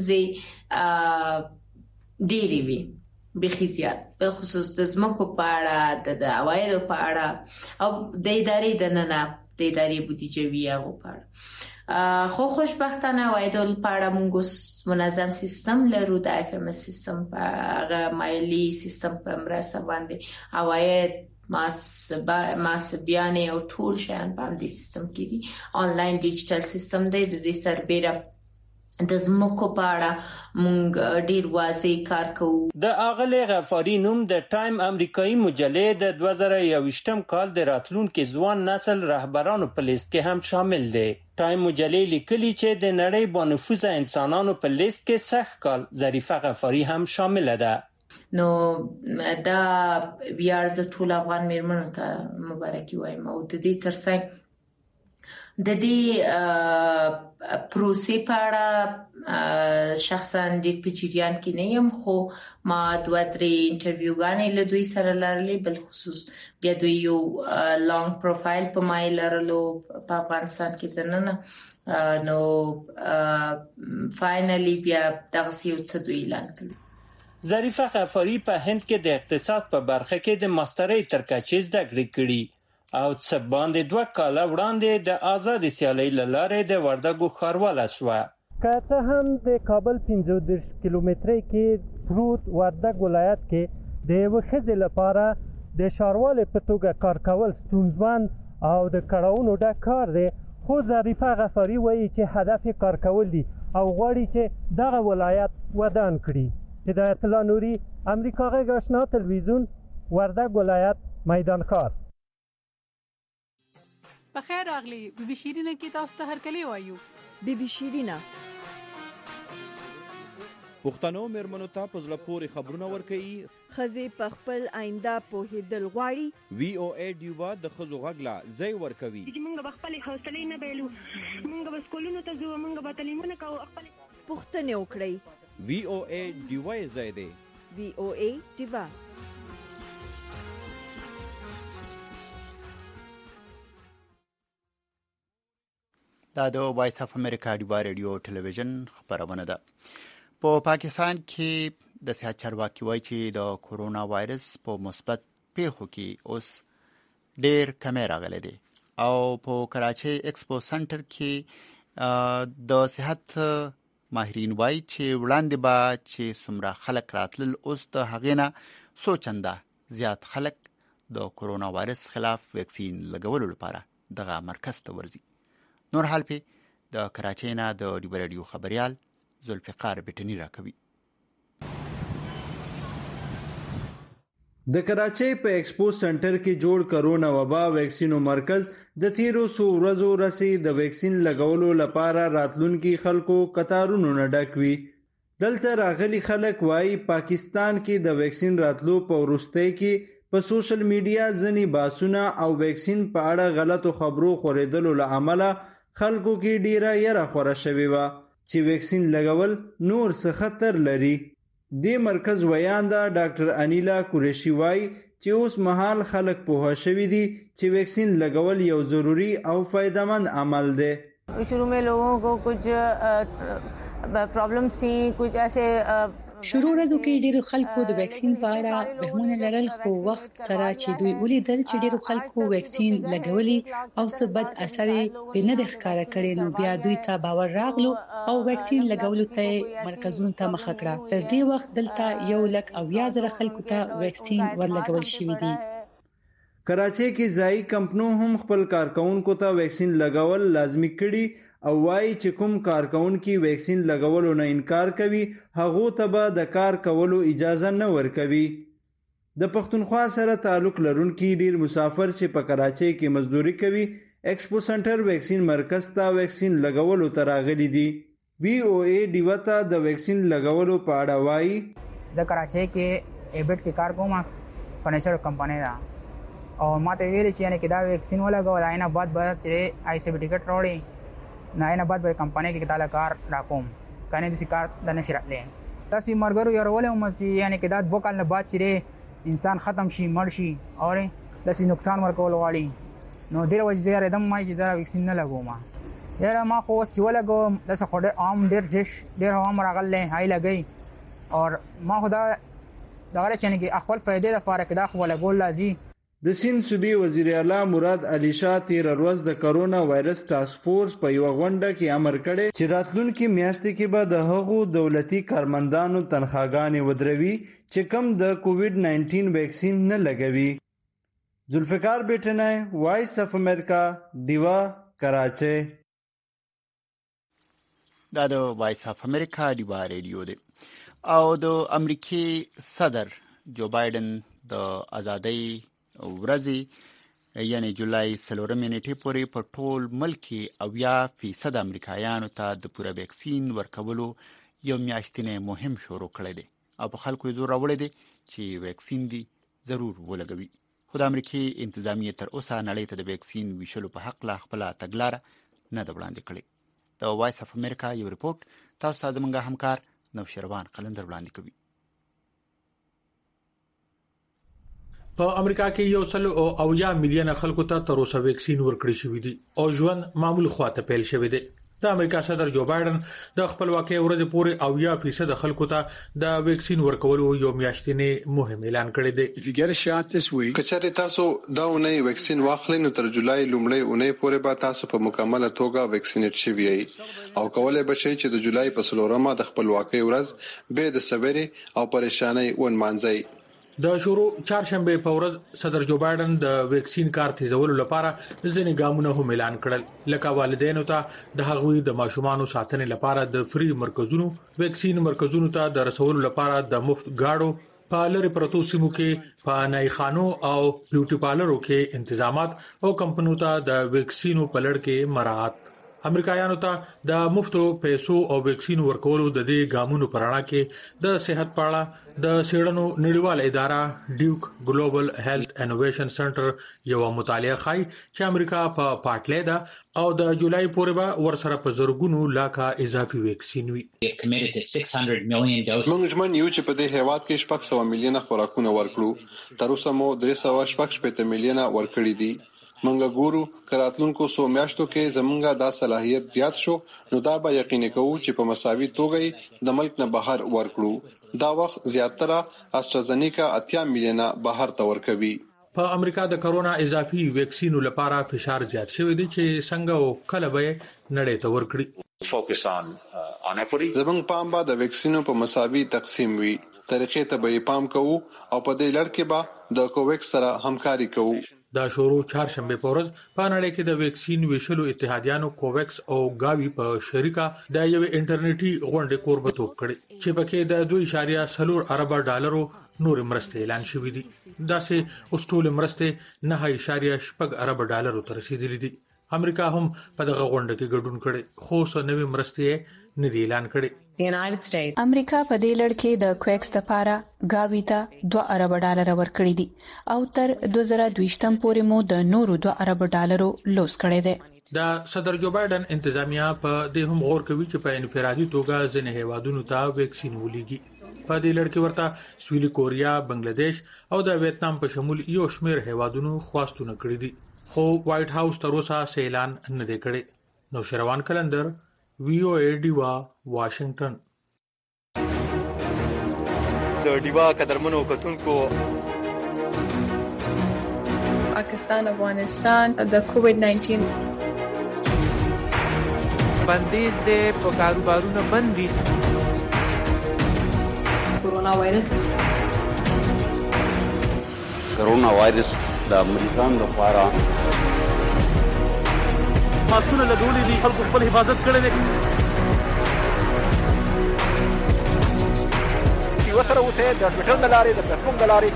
ستونزې ډېرې وي، بیخي زیات، بخصوص د ځمکو په اړه، د عوایدو په اړه او د ادارې دننه د ادارې بودیجوي هغو په اړه. خو خوشبختانه عوایدو په اړه موږ منظم سیستم لرو، د FMS سیستم په هغه مالي سیستم په مرسته باندې عواید محاسبیانې او ټول شیان په همدې سیستم کې دي. آنلاین ډیجیټل سیستم دی، د دې سربیره د ځمکو په اړه مونږ ډیر واضح کار کوو. د اغلې غفاري نوم د ټایم امریکایي مجلې د 2021 کال د راتلونکي ځوان نسل رهبرانو په لیست کې هم شامل دی. ټایم مجلې لیکلي چې د نړۍ بانفوذه انسانانو په لیست کې سږ کال ظریفه غفاري هم شامل ده. نو دا ویاړ زه ټول افغان میرمنو ته مبارکي وایم او د دې ترڅنګ د دې پروسې په اړه شخصا ډېر په جریان کې نه یم، خو ما 2-3 انټرویوګانې له دوی سره لرلې، بل خصوص بیا دوی یو لانګ پروفایل په ما لرلو په افغانستان کې دننه، نو فاینلی بیا دغسې یو څه دوی اعلان کړي. ظریفه غفاري په هند کې د اقتصاد په برخه کې د ماسترۍ تر کچې زده کړې کړي او څه باندې 2 کاله وړاندې د آزادې سیالۍ له لارې د وردګو ښارواله شوه. که څه هم د کابل 15 کیلومترۍ کې پروت وردګ ولایت کې د یوه ښځې لپاره د ښاروالۍ په توګه کار کول ستونزمن او د کړاوونو ډک کار دی، خو ظریفه غفاري وایي چې هدف یې کار کول دي او غواړي چې دغه ولایت ودان کړي. هدایت الله نوري، امریکا غږ آشنا تلویزیون، وردګ ولایت، میدان کار. بخیر راغلی بی بی شیرینه کې تاسو ته هرکلی وایو. بی بی شیرینه پښتنو میرمنو ته په زړه پورې خبرونه ورکوي، ښځې په خپل آینده پوهېدل غواړي. VOA ډیوا د ښځو غږ لا ځای ورکوي. موږ به خپلې حوصلې نه بایلو، موږ به سکولونو ته ځو، موږ به تعلیمونه کوو، پوښتنې وکړئ. VOA ډیوا یې ځای دی. VOA ډیوا. دا د وایس اف امریکا ډیوا ریډیو ټلویزیون خبرونه ده. په پاکستان کې د صحت چارواکي وایي چې د کورونا وایرس په مثبت پیښو کې اوس ډېر کمی راغلی دی او په کراچۍ ایکسپو سنټر کې د صحت ماهرین وایي چې وړاندې به چې څومره خلک راتلل، اوس د هغې نه څو چنده زیات خلک د کورونا وایرس خلاف ویکسین لګولو لپاره دغه مرکز ته ورځي. نور حال په د کراچۍ نه د ډیوا ریډیو خبريال ذوالفقار بټنی راکوي. د کراچۍ په ایکسپو سنټر کې جوړ کرونا وبا ویکسینو مرکز د تیرو سو ورځو رسي د ویکسین لګولو لپاره راتلونکي خلکو قطارونو نه ډک وي. دلته راغلي خلک وایي پاکستان کې د ویکسین راتلو په وروستۍ کې په سوشل میډیا ځنې باسونه او ویکسین په اړه غلطو خبرو خورېدلو له امله خلکو کې ډیره یره خوره شوې وه چې ویکسین لګول نور څه خطر لري. دې مرکز ویانده ډاکټر انیلا قریشي وایي چې اوس مهال خلک پوه شوي دي چې ویکسین لګول یو ضروری او فایدهمند عمل دی. شروع में लोगों को कुछ प्रॉब्लम्स थी, कुछ ऐसे شروع ورځو کې ډیرو خلکو د ویکسین په اړه وهمونه لرل، خو وخت سره چې دوی ولیدل چې ډیرو خلکو ویکسین لګولي او څه بد اثر یې نه د ښکارا کړي، نو بیا دوی ته باور راغلو او ویکسین لګولو ته مرکزونو ته مخه کړه. تر دې وخت دلته 1,000 خلکو ته ویکسین ورلګول شوی دی. کراچۍ کې ځایي کمپنو هم خپل کارکونکو ته ویکسین لګول لازمي کړي او وايي چې کوم کارکونکي ویکسین لګولو نه انکار کوي هغه ته به د کار کولو اجازه نه ورکوي. د پښتونخوا سره تعلق لرونکي ډیر مسافر چې په کراچۍ کې مزدوري کوي ایکسپو سنټر ویکسین مرکز ته ویکسین لګولو ته راغلي دي. وی او ای ډیوا ته د ویکسین لګولو په اړه وايي د کراچۍ کې ایبټ کې کار کوم فرنیچر کمپنی دا او ماته ویل چې یعنی کې دا ویکسین ولګول آینه بعد چې آی سی بی ټیکټ راوړي نه نه بعد به کمپنی کې تعالی کار راکوم کنه د کار د نشرت لې تاسو مرګرو یو ولې هم چې یعنی کې دا 2 کال نه بعد چې انسان ختم شي مړ شي او داسې نقصان ورکول غواړي نو ډیر وجه زیاره دم ما چې دا ویکسین نه لګوم یاره ما خو اوس چې ولګوم د څه خو عام ډیر عام راغله هاي لګي او ما خدا دا غره چې نه خپل فائدې لپاره کې دا خو ولګول لازم. د سیند صوبې وزیر اعلی مراد علي شاه تیر ورځ د کرونا وایرس ټاسک فورس په یو غونډه کې امر کړی چې راتلونکي میاشتې کې به د هغو دولتي کارمندانو تنخواګانې ودروي چې کم د کووډ 19 ویکسین نه لګوي. ذوالفقار بیٹنای، وایس اف امریکا، دیوا، کراچۍ. دا د وایس اف امریکا دیوا ریډیو دی او د امریکای صدر جو بایدن د ازادۍ ورځې یعنی جولای 4 نیټې پورې په ټول ملک کې 80% امریکایانو ته د پوره ویکسین ورکولو یو میاشتنی مهم شروع کړی دی او په خلکو زور راوړی دی چې ویکسین دی ضرور ولګوي. خو د امریکای انتظامیه تر اوسه نړۍ ته د ویکسین ویشلو په حق لا خپل تګلاره نه د وړاندې کړی. د وایس اف امریکا یو ریپورت تاسو ته زموږ همکار نوشروان قلندر وړاندې کوي. په امریکا کې 1.9 ملیون خلکو ته تر اوسه ویکسین ورکړی شوی دی او ژوند معمول خواته پیل شوی دی. د امریکا صدر جو بایدن د خپلواکۍ ورځ پورې 80% خلکو ته د ویکسین ورکولو یو میاشتنی مهم اعلان کړی دی. کچېرې تاسو دا اونۍ ویکسین واخلئ نو تر جولای لومړۍ اونۍ پورې به تاسو په مکمله توګه ویکسینیټ شوي یئ او کولای به شئ چې د جولای په 4مه د خپلواکۍ ورځ به د سویرې او پریشانۍ ونمانځئ. د شروع چهارشنبه په ورځ صدر جو بایدن د ویکسین کار تیزولو لپاره ځینې ګامونه هم اعلان کړل، لکه والدینو ته د هغوی د ماشومانو ساتنې لپاره د فری مرکزونو، ویکسین مرکزونو ته د رسولو لپاره د مفت گاډو، په لری پروتو سیمو کې په نایخانو او بیوټي پارلرو کې انتظامات او کمپنیو ته د ویکسینو په لړ کې مراعات. امریکایانو ته د مفتو پیسو او ویکسین ورکولو د دې ګامونو پرانا کې د صحت پاړه د سیړنو نړیواله اداره ډیوک ګلوبل هیلث انوویشن سنټر یو مطالعه خای چې امریکا په پټلې ده او د جولای پورې به ورسره په زرګونو لاکه اضافي ویکسین وي. موږ ژمن یو چې په دې هیواد کې 600 میلیونه خوراکونه ورکړو، تر اوسه مو 360 میلیونه ورکړي دي. منګه ګورو کراتلونکو 100 میاشتو کې زمونږه دا صلاحیت زیات شو نو دا به یقیني کوو چې په مساوي توګه د ملک نه بهر ورکړو. دا وخت زیاتره استرازنیکا 80 میلیونه بهر ته ورکوي. په امریکا د کرونا اضافي ویکسینو لپاره فشار زیات شوی دی چې څنګه او کله به نړۍ ته ورکړي. زمونږ پام به د ویکسینو په مساوي تقسیم وي، طریقې ته به پام کوو او په دې لړ کې به د کوویکس سره همکاري کوو. دا شروع چهارشنبه په ورځ په نړۍ کې د ویکسین ویشلو اتحادیانو کوویکس او گاوی په شریکه د یو انټرنیټي غونډې کوربتوب کړي چې پکې د 2.4 ارب ډالرو نور مرسته اعلان شوې دي. دا سه اوسټول مرسته 9.8 ارب ډالرو ته رسیدلې دي. امریکا هم په دغه غونډه کې ګډون کړي خو سنوي مرسته نه دی اعلان کړي. امریکا په دې لړ کې د کویکس لپاره گاوی ته 2 ارب ډالر ورکړي دي او تر 2022 پورې مو د نورو 2 ارب ډالرو لوس کړي دي. دا صدر جو بایدن انتظامیه په دې هم غور کوي چې په انفرادي توګه ځینې هیوادونو ته ویکسین ولېږي. په دې لړ کې ورته سویلي کوریا، بنگلاديش او د ویتنام په شمول یو شمېر هیوادونو خواستونه کړې دي، خو وایټ هاوس تر اوسه اعلان نه دی کړی. نو شروان کلندر، VOA ډیوا، واشنگټن. د ډیوا قدرمنو کتونکو، پاکستان، افغانستان د کووډ-19 بندیز د په کاروبارونو بندي، کورونا وایرس د امریکان لپاره ماسکونه لګولي دي، خلکو خپل حفاظت کړی دی. یو سره اوسئ د ټویټر د لارې، د فیسبوک د لارې.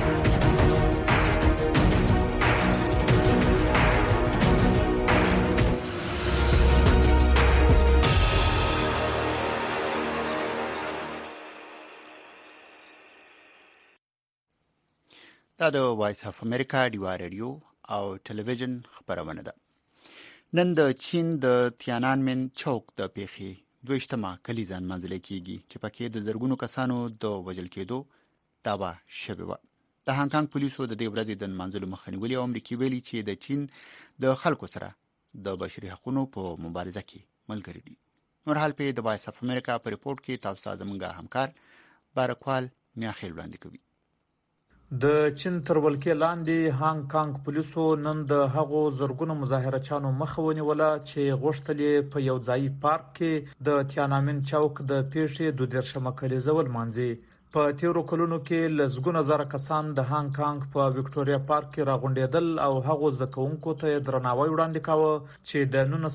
دا د وایس اف امریکا ډیوا رادیو او ټلویزیون خبرونه ده. نن د چین د تیانانمن چوک د پیښې 22مه کلیزه منځل کېږي چې پکې د زرګونو کسانو د وژل کېدو داوا شوې وه. د هانګ کانګ پولیسو د دې ورځې د منځلو مخه نیولې او امریکایي ویلي چې د چین د خلکو سره د بشري حقوقو په مبارزه کې ملګري دي. نور حال په د وایس اف امریکا په ریپورت کې تاسو ته زموږ همکار بارکوال میاخیل وړاندې کوي. د چین تر ولکې لاندې هانګ کانګ پولیسو نن د هغو زرګونو مظاهرچانو مخه ونیوله چې غوښتل په یو ځایي پارک کې د تیانانمن چوک د پیښې 22مه کلیزه ولمانځي. په تیرو کلونو کې لزګونه زره کسان د هانګ کانګ په وکټوريا پارک کې راغونډېدل او هغو زکونکو ته درناوی وړاندې کاوه چې د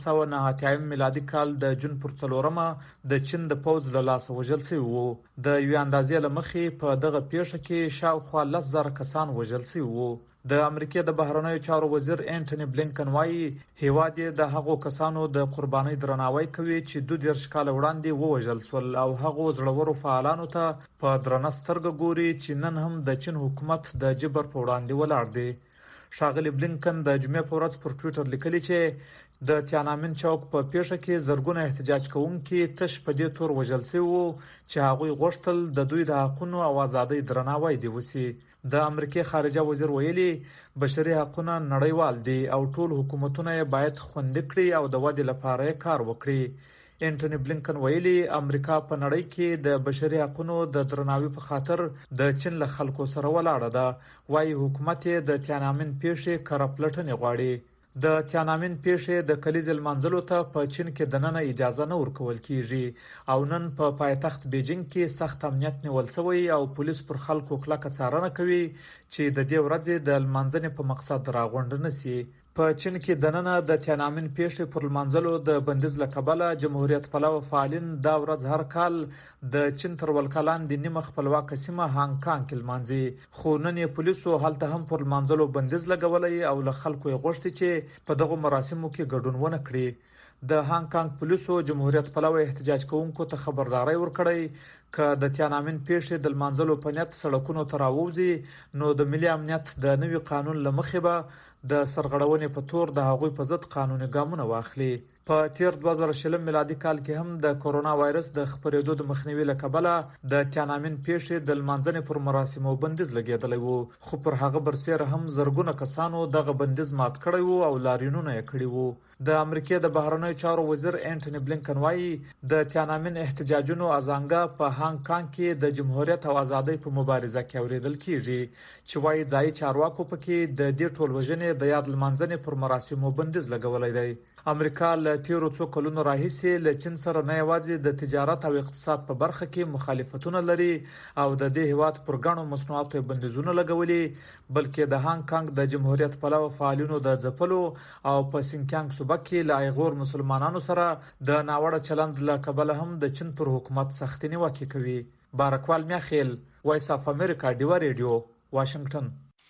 1989 میلادي کال د جون پر 4مه د چین د پوځ له لاسه وژل شوی وو. د یو اندازې لمخې په دغه پیښه کې شاوخوا 10,000 کسان وژل شوی وو. د امریکا د بهرنیو چارو وزیر انټونی بلینکن وايي هیواد د هغو کسانو د قربانۍ درناوی کوي چې 22 کال وړاندې ووژل شول او هغو زړورو فعالانو ته په درنه سترګه ګوري چې نن هم د چین حکومت د جبر په وړاندې ولاړ دی. ښاغلي بلینکن د جمعې په ورځ پر ټوئیټر لیکلي چې د تیانانمن چوک په پیښه کې زرګونه احتجاج کوونکي تش په دې تور وژل شوي وو چې هغوی غوښتل د دوی د حقونو او ازادۍ درناوی دی وسی. د امریکای خارجه وزیر ویلي بشري حقوقونه نړیوال دي او ټول حکومتونه باید خوندي کړي او د ودې لپاره کار وکړي. انټونی بلینکن ویلي امریکا په نړۍ کې د بشري حقوقو د درناوي په خاطر د چین له خلکو سره ولاړه ده. وايي حکومت د تیانانمن پیښې کرپلټنې غواړي. د تیانانمن پیښې د کلیزې لمانځلو ته په چین کې دننه اجازه نه ورکول کیږي او نن په پایتخت بیجینګ کې سخت امنیت نیول شوی او پولیس پر خلکو کلکه څارنه کوي چې د دې ورځې د لمانځنې په مقصد راغونډ نشي. په چین کې دننه د تیانانمن پیښې پر لمانځلو د بندیز لکبله جمهوریت پلوه فعالین دا ورځ هر کال د چین تر ولکلان د نیمه خپلواک سیمه هانګ کانګ کې لمانځي، خو نن یې پولیسو هلته هم پر لمانځلو بندیز لګولای او له خلکو یې غوښتي چې په دغه مراسمو کې ګډون ونه کړي. د هانګ کانګ پولیسو جمهوریت پلوه احتجاج کوونکو ته خبرداري ورکړی ک د تیانانمن پیښې د لمانځلو په نیت سړکونو ته راووځي نو د ملي امنیت د نوي قانون لمخې به د سرغړونې په تور د هغوی په ضد قانوني ګامونه واخلي. په تیر 2020 میلادي کال کې هم د کورونا وایرس د خپرېدو د مخنیوي لپاره د تیانانمن پیښې د لمانځنې پر مراسمو بندیز لګیدلی وو، خو پر هغه برسېره هم زرګونه کسانو دغه بندیز مات کړی وو او لاریونونه یې کړی وو. د امریکا د بهرنیو چارو وزیر انټونی بلینکن وايي د تیانانمن احتجاجونو ازانګه په هانګ کانګ کې د جمهوریت او ازادۍ په مبارزه کې اوریدل کیږي چې وايي ځای چارواکو پکې د دې ټولوژنې د یاد لمانځنې پر مراسمو بندیز لګولای دی. امریکا له تیرو څو کلونو راهیسې له چین سره نه یوازې د تجارت او اقتصاد په برخه کې مخالفتونه لري او د دې هیواد پر غاڼو مصنوعاتو بندیزونه لګولي، بلکې د هانګ کانګ د جمهوریت پلوه فعالینو د ځپلو او په سینکیانګ صوبه کې له ایغور مسلمانانو سره د ناوړه چلند له کبله هم د چین پر حکومت سختي نیوکه کوي. بارکوال میاخیل، وایس اف امریکا ډیوا رادیو، واشنگټن.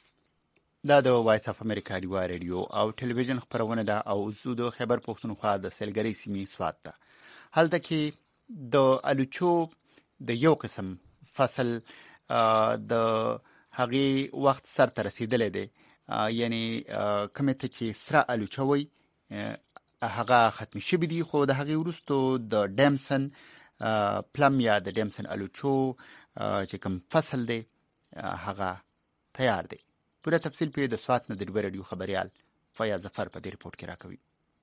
دا د وایس اف امریکا ډیوا رادیو او ټلویزیون خبرونه ده او د خیبر پښتونخوا د سیلګری سیمې سواد ده. هلته کې د الوچو د یو قسم فصل د هغه وخت سر ته رسیدلې ده، یعنی کومه ته چې سره الوچوي هغه ختم شوی دی، خو د هغه وروسته د ډیمسن پلم یا د ډیمسن الوچو چې کوم فصل دی هغه تیار دی. پوره تفصیل په د سوات نه د رادیو خبريال فیاض ظفر په دې رپورت کې راکوي.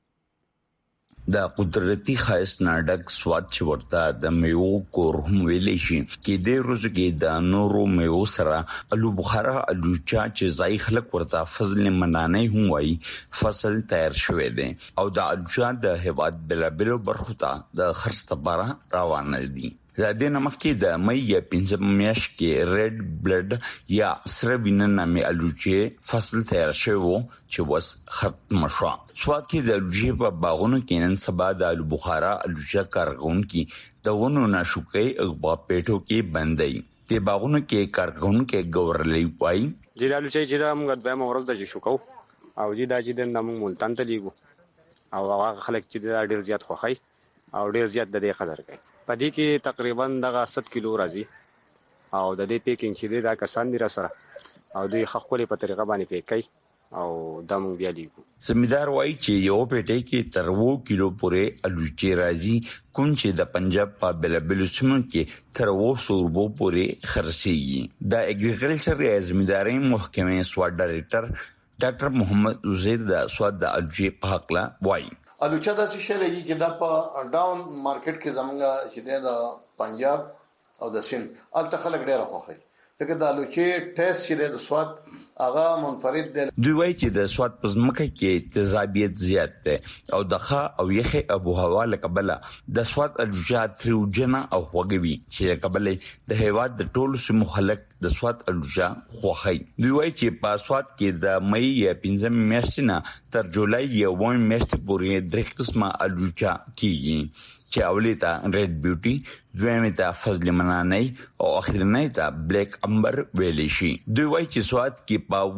د قدرتي خاص ناډک سواد چې ورته د میو کور هم ویلې شي کې د روز کې د نورو میو سره الو بخارا الوچا چې ځای خلک ورته فضل منانه هم وای فصل تیار شوی دی او د الوچا د هواد بلابلو برخو ته د خرڅ لپاره روان دي. زاده نمک کې د مې یا 15 میاشت کې ریډ بلډ یا سره وینه نامې الوچې فصل تیار شوی چې وس ختم شو. سواد کې د الوچې په باغونو کې نن سبا د الو بخارا الوچا کارګون کې د ونو ناشوکۍ او پیټو کې بندي. د باغونو کې کارګون کې ګورلې وای چې الوچې چې د موږ د مورز د شوکاو او چې د چې د نامو ملتان ته لیګو او هغه خلک چې د ډیر زیات خوخی او ډیر زیات د دې قدر کوي. پدې کې تقریبا دغه 7 کیلو راځي او د دې پیکینګ چې دا کسان دي را سره او دوی خپل په طریقه باندې پیکای او د مونږ بیا لیکو. سمیدار وای چې یو پیټه کې تر 2 کیلو پورې الوچې راځي کوم چې د پنجاب په بلبل سیمو کې تر 200 روپو پورې خرڅيږي. د اګریکلچر ازمیداري محکمې سواد ډایریکټر ډاکټر محمد وزیر د سواد د الوچې په حق لا وای الوچا د څه شي لګي چې دا په ډاون مارکیټ کې زمونږ چې د پنجاب او د سند الته خلک ډېر خوښي ځکه د الوچې ټیسټ چې د سواد هغه منفرد دی. دوی وایي چې د سواد په ځمکه کې تیزابیت زیات دی او دغه او یخه ابو هوا لکبله د سواد الوچا تریوجن او خوږوي چې لکبله د هیواد د ټولو سیمو خلک د سواد الوچا خوخی. دوی وایي چې په سواد کې د مې یا 15 میاشتې نه تر جولای یا 1 میاشتې پورې درې قسمه الوچا کیږي چې اولی ته ریډ بیوټي، دویمه ته فضل منانه او اخرنه ته بلیک امبر ویلی شي. دوی وایي چې سواد کې په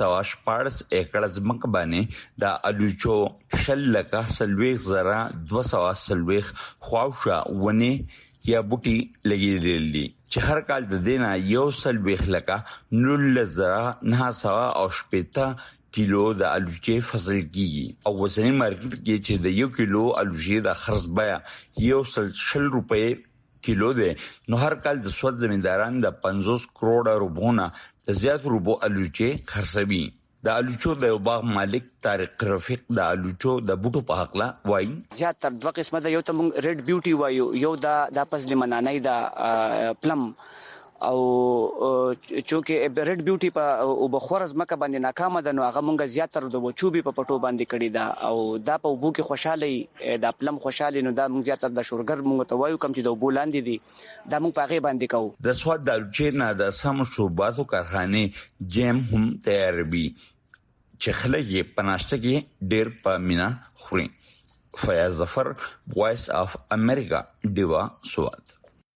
114 ایکړ ځمکه باندې د الوچو شلکه سلويخ زرا 240 خواوشه ونه یا بوټي لګیدل دي چې هر کال د دینه یو سلويخ لکه 0.9 او شپېته کیلو د الوچې فصل کیږي او وسنی مارکیټ کې چې د 1 کیلو الوچې د خرڅ بیا 160 روپے کیلو دی. نو هر کال د سواد زمینداران د 50 کروڑ روپونه د زیات روپو الوچې خرڅوي. د الوچو د باغ مالک طارق رفیق د الوچو د بوټو په حق لا وایي زیات تر دوه قسمه د یو ته مونږ ریډ بیوټي وایو، یو د فصل منانه د پلم او چونکه ریډ بیوټي په او بخورز مکه باندې ناکامه ده نو هغه مونږ زیات تر د وچوبي په پټو باندې کړی دا او دا په وبو کې خوشاله د پلم خوشاله نو دا مونږ زیات تر د شورګر مونږ ته وایو کم چې د بولاندې دي دا مونږ پاغه باندې کوو. د سواد د الوچې نه د سم شورباتو کارخانه جیم هم تیار وي چې خلک یې پناشته کې ډېر په مینا خوري. فیاض ظفر، وایس اف امریکا، دیوا سواد.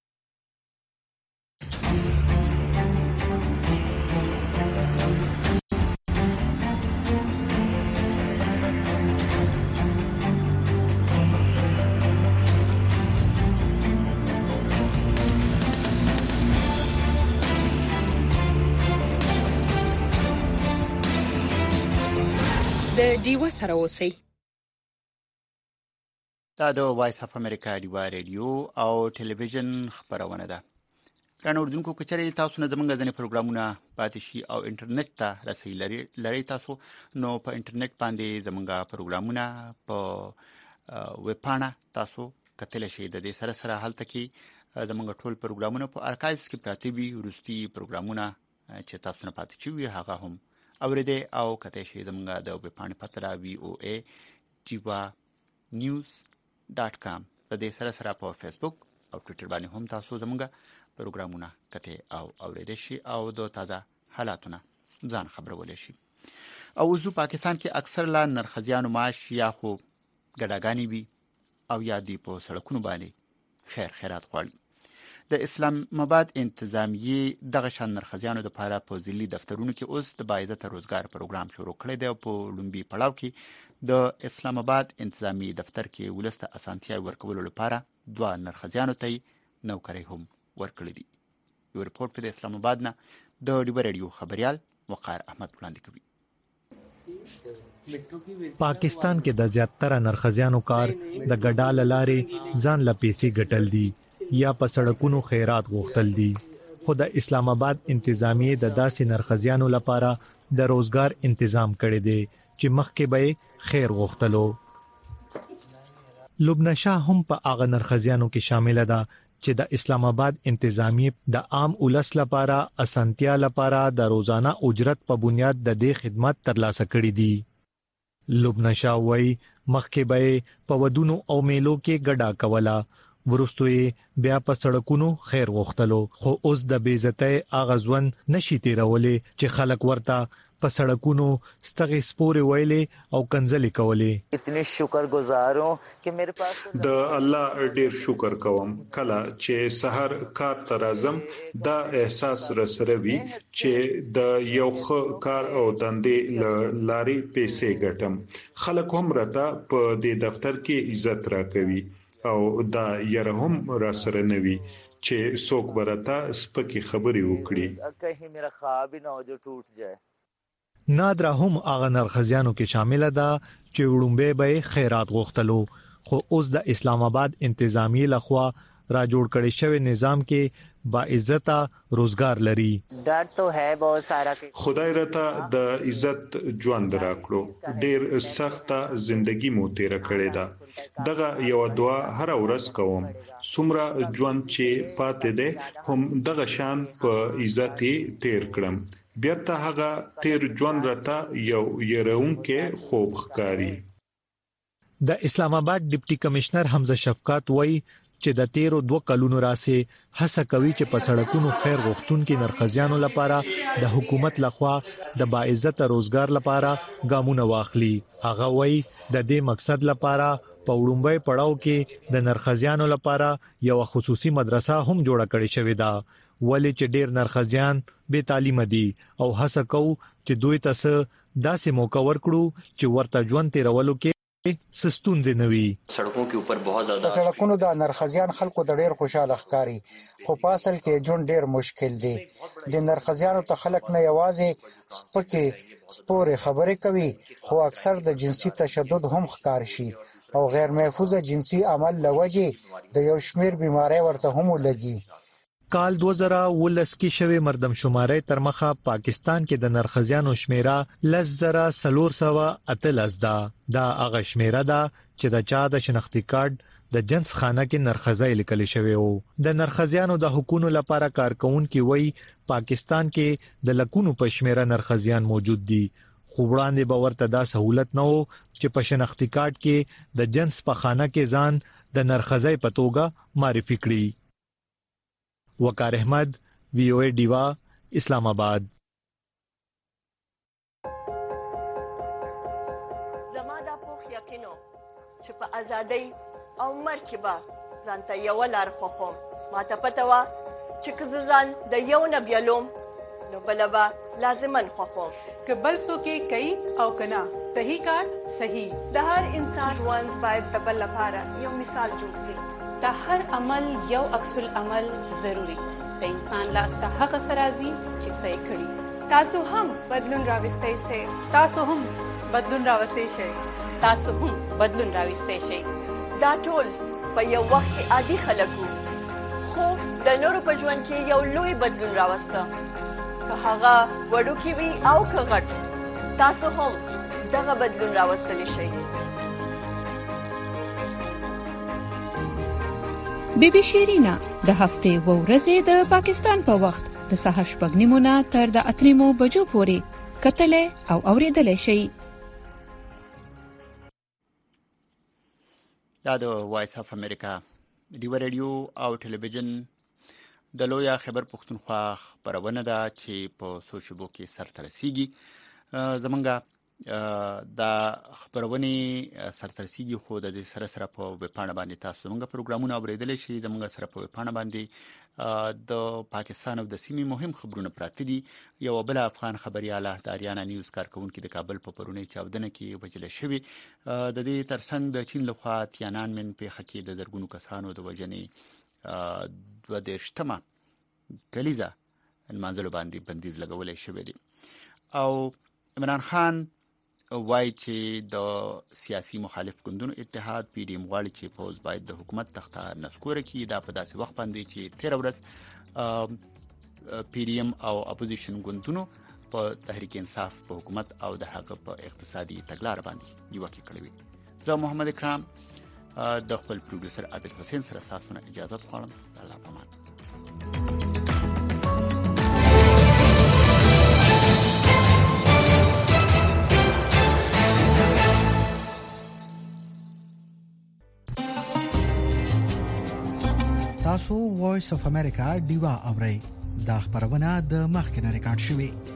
د ډیوا سره اوسئ. دا د وایس اف امریکا ډیوا ریډیو او ټلویزیون خبرونه ده. رانه اردوونکو کچري تاسو نه زمونږ ځنې پروګرامونه پاتې شي او انټرنیټ ته رسیدلې لري تاسو نو په انټرنیټ باندې زمونږ پروګرامونه په ویب پاڼه تاسو کتل شي. د دې سره هلته کې زمونږ ټول پروګرامونه په ارکایوز کې پراته وي. ورستي پروګرامونه چې تاسو نه پاتې شي هغه هم اورېده او کته شي زمونږ د ویب پاڼې پته VOA jivanews.com. د دې سره په فیسبوک او ټوئیټر باندې هم تاسو زمونږ پروګرامونه کته او اورېده شي او د تازه حالاتونه ځان خبرولې شي. او زو پاکستان کې اکثر لا نرخزیانو معاش یا خو ګډاګانی وي او یا دی په سړکونو باندې خیرات غواړي. د اسلام آباد انتظامیه دغه شان نرخزیانو د لپاره په ځلي دفترونو کې اوس د باعزت روزګار پروګرام شروع کړی دی. په لومبي پړاو کې د اسلام آباد انتظامیه دفتر کې ولسته اسانتیا ورکولو لپاره 2 نرخزیانو ته نوکری هم ورکړي دي. یو رپورت په اسلام آباد نه د ډیوا ریډیو خبريال وقار احمد وړاندې کوي. پاکستان کې د زیاتره نرخزیانو کار د ګډال لارې ځان لپیسي ګټل دي یا په سړکونو خیرات غوښتل دي. خو د اسلام آباد انتظامیه د داسې نرخزیانو لپاره د روزګار تنظیم کړی دی چې مخکې به خیر غوښتلو. لبنه شاه هم په هغه نرخزیانو کې شامل ده چې د اسلام آباد انتظامیه د عام ولس لپاره اسانتیا لپاره د روزانه اجرت په بنیاد د دې خدمات ترلاسه کړي دي. لبنه شاه وایي مخکې به په ودونو او میلو کې ګډا کوله، ورستوي بیا په سړکونو خیر غوښتلو، خو اوس د بیزتۍ اغازون نشي تیرولې چې خلک ورته په سړکونو ستغي سپوري ویلې او کنځلې کولې. اتنی شکرګزار ہوں کہ میرے پاس د الله ډیر شکر کوم کله چې سحر کار ترازم دا احساس رسره وی چې د یو ښه کار او دندې لاري پیسې ګټم. خلک هم راته په دې دفتر کې عزت راکوي او دا یره هم را سره نوي چې څوک برتا سپکی خبري وکړي. کہیں میرا خواب نہ ہو جو ٹوٹ جائے. نادرا هم هغه نرخزیانو کې شامل ده چې وړومبه به خیرات غوښتلو، خو اوس د اسلام آباد انتظامیه لخوا را جوړ کړی شوی نظام کې با عزت روزګار لري. ډر تو ہے بہت سارا. خدای راته د عزت ژوند راکړو، ډیر سخت ژوندۍ مو تیر کړې ده. دغه یو دعا هر ورځ کوم، څومره ژوند چې پاتې ده هم دغه شان په عزت تیر کړم. بیرته هغه تیر ژوند راته یو يرونکې خوب ښکاری. د اسلام آباد ډیپټي کمشنر حمزه شفقات وایي چې د 13 کلونو راسه هڅه کوي چې په سړکونو خیر غوښتونکو نرخزیانو لپاره د حکومت لخوا د باعزت روزګار لپاره ګامونه واخلي. هغه وایي د دې مقصد لپاره په وړومبي پړاو کې د نرخزیانو لپاره یو خصوصي مدرسه هم جوړه کړې شوې ده، ولې چې ډېر نرخزیان بے تعلیم دي او هڅه کوي چې دوی ته داسې موقع ورکړو چې ورته ژوند تیرولو کې سستون دي نوي. سړکونو کې اوپر بہت زیاده سړکونو د نرخزیان خلکو د ډېر خوشاله ښکاری، خو په اصل کې ژوند ډېر مشکل دی. د نرخزیانو ته خلک نه یوازې سپکه سپوري خبرې کوي، خو اکثر د جنسي تشدد هم ښکار شي او غیر محفوظ جنسي عمل لوجه د یو شمیر بیماری ورته هم لګي. کال 2019 کې شوی مردم شمارې تر مخه پاکستان کې د نرخزیانو شمیره 10,418 ده. دا هغه شمیره ده چې د چا د شناختی کارت د جنس خانه کې نرخزای لیکل شوی وو. د نرخزیانو د حقوقو لپاره کارکونکو وایي پاکستان کې د لکونو په شمیره نرخزیان موجود دي، خو وړاندې به ورته دا سہولت نه وو چې په شناختی کارت کې د جنس په خانه کې ځان د نرخزای په توګه معرفي کړي. وقار احمد، وی او ای ډیوا، اسلام آباد. زما د پوخ یقینو چې په ازادۍ او مرکبه ځانته یو لار خوخم، ماته پته وا چې که ځان د یو نه بیلوم نو بلبا لازمن خوخم که بل څوک کوي او کنا صحیح کار صحیح. د هر انسان ژوند باید د بل لپاره یو مثال جوړ شي. د هر عمل یو عکس العمل ضروری. د انسان لاس ته هغه سرازي چې صحیح کړي. تاسو هم بدلون راوستئ شئ. تاسو هم بدلون راوستئ شئ. تاسو هم بدلون راوستئ شئ. دا ټول په یو وخت کې عادي خلکو، خو د نورو په ژوند کې یو لوی بدلون راوسته. که هغه وړوکی وي او که غټ، تاسو هم دغه بدلون راوستلی شئ. بی بی شیرینا د هفته و ورځې د پاکستان په وخت د سهار 8:30 تر د 8:00 بجو پورې کتلې او اوریدلې شي. دا د وایس اف امریکا ډیو رادیو او ټلویزیون د لویا خبر پښتونخوا خبرونه ده چې په سوشل کې سره رسیږي. زمونږه دا خبرونه سرترسیږي، خو د دې سره په وپاڼه باندې تاسو موږ پروګرامونه اوریدل شي. زمونږ سره په وپاڼه باندې د پاکستان او د سیمې مهم خبرونه پراته دي. یو بل افغان خبرياله د اریانا نیوز کارکونکو د کابل په پرونی چاودنه کې وجل شوی. د دې ترڅنګ د چین لخوا تیانانمن په حقیقت د درګونو کسانو د وجنې 22 کلیزه المنزل باندې بندیز لګولې شوی دی. او عمران خان وایي چې د سیاسي مخالف ګوندونو اتحاد پی ډی ایم غواړي چې فوز باید د حکومت تخته نسکور کړي. دا په داسې وخت باندې چې 13 ورځ پی ډی ایم او اپوزیشن ګوندونو په تحریک انصاف په حکومت او د هغه په اقتصادي تګلارې باندې نیوکه کړې وي. زه محمد اکرام د خپل پروډوسر عابد حسین سره ساتونه اجازه غواړم. الله پامان. تاسو وایس اف امریکا ډیوا اورئ. دا خبرونه د مخکنه ریکارډ شوې.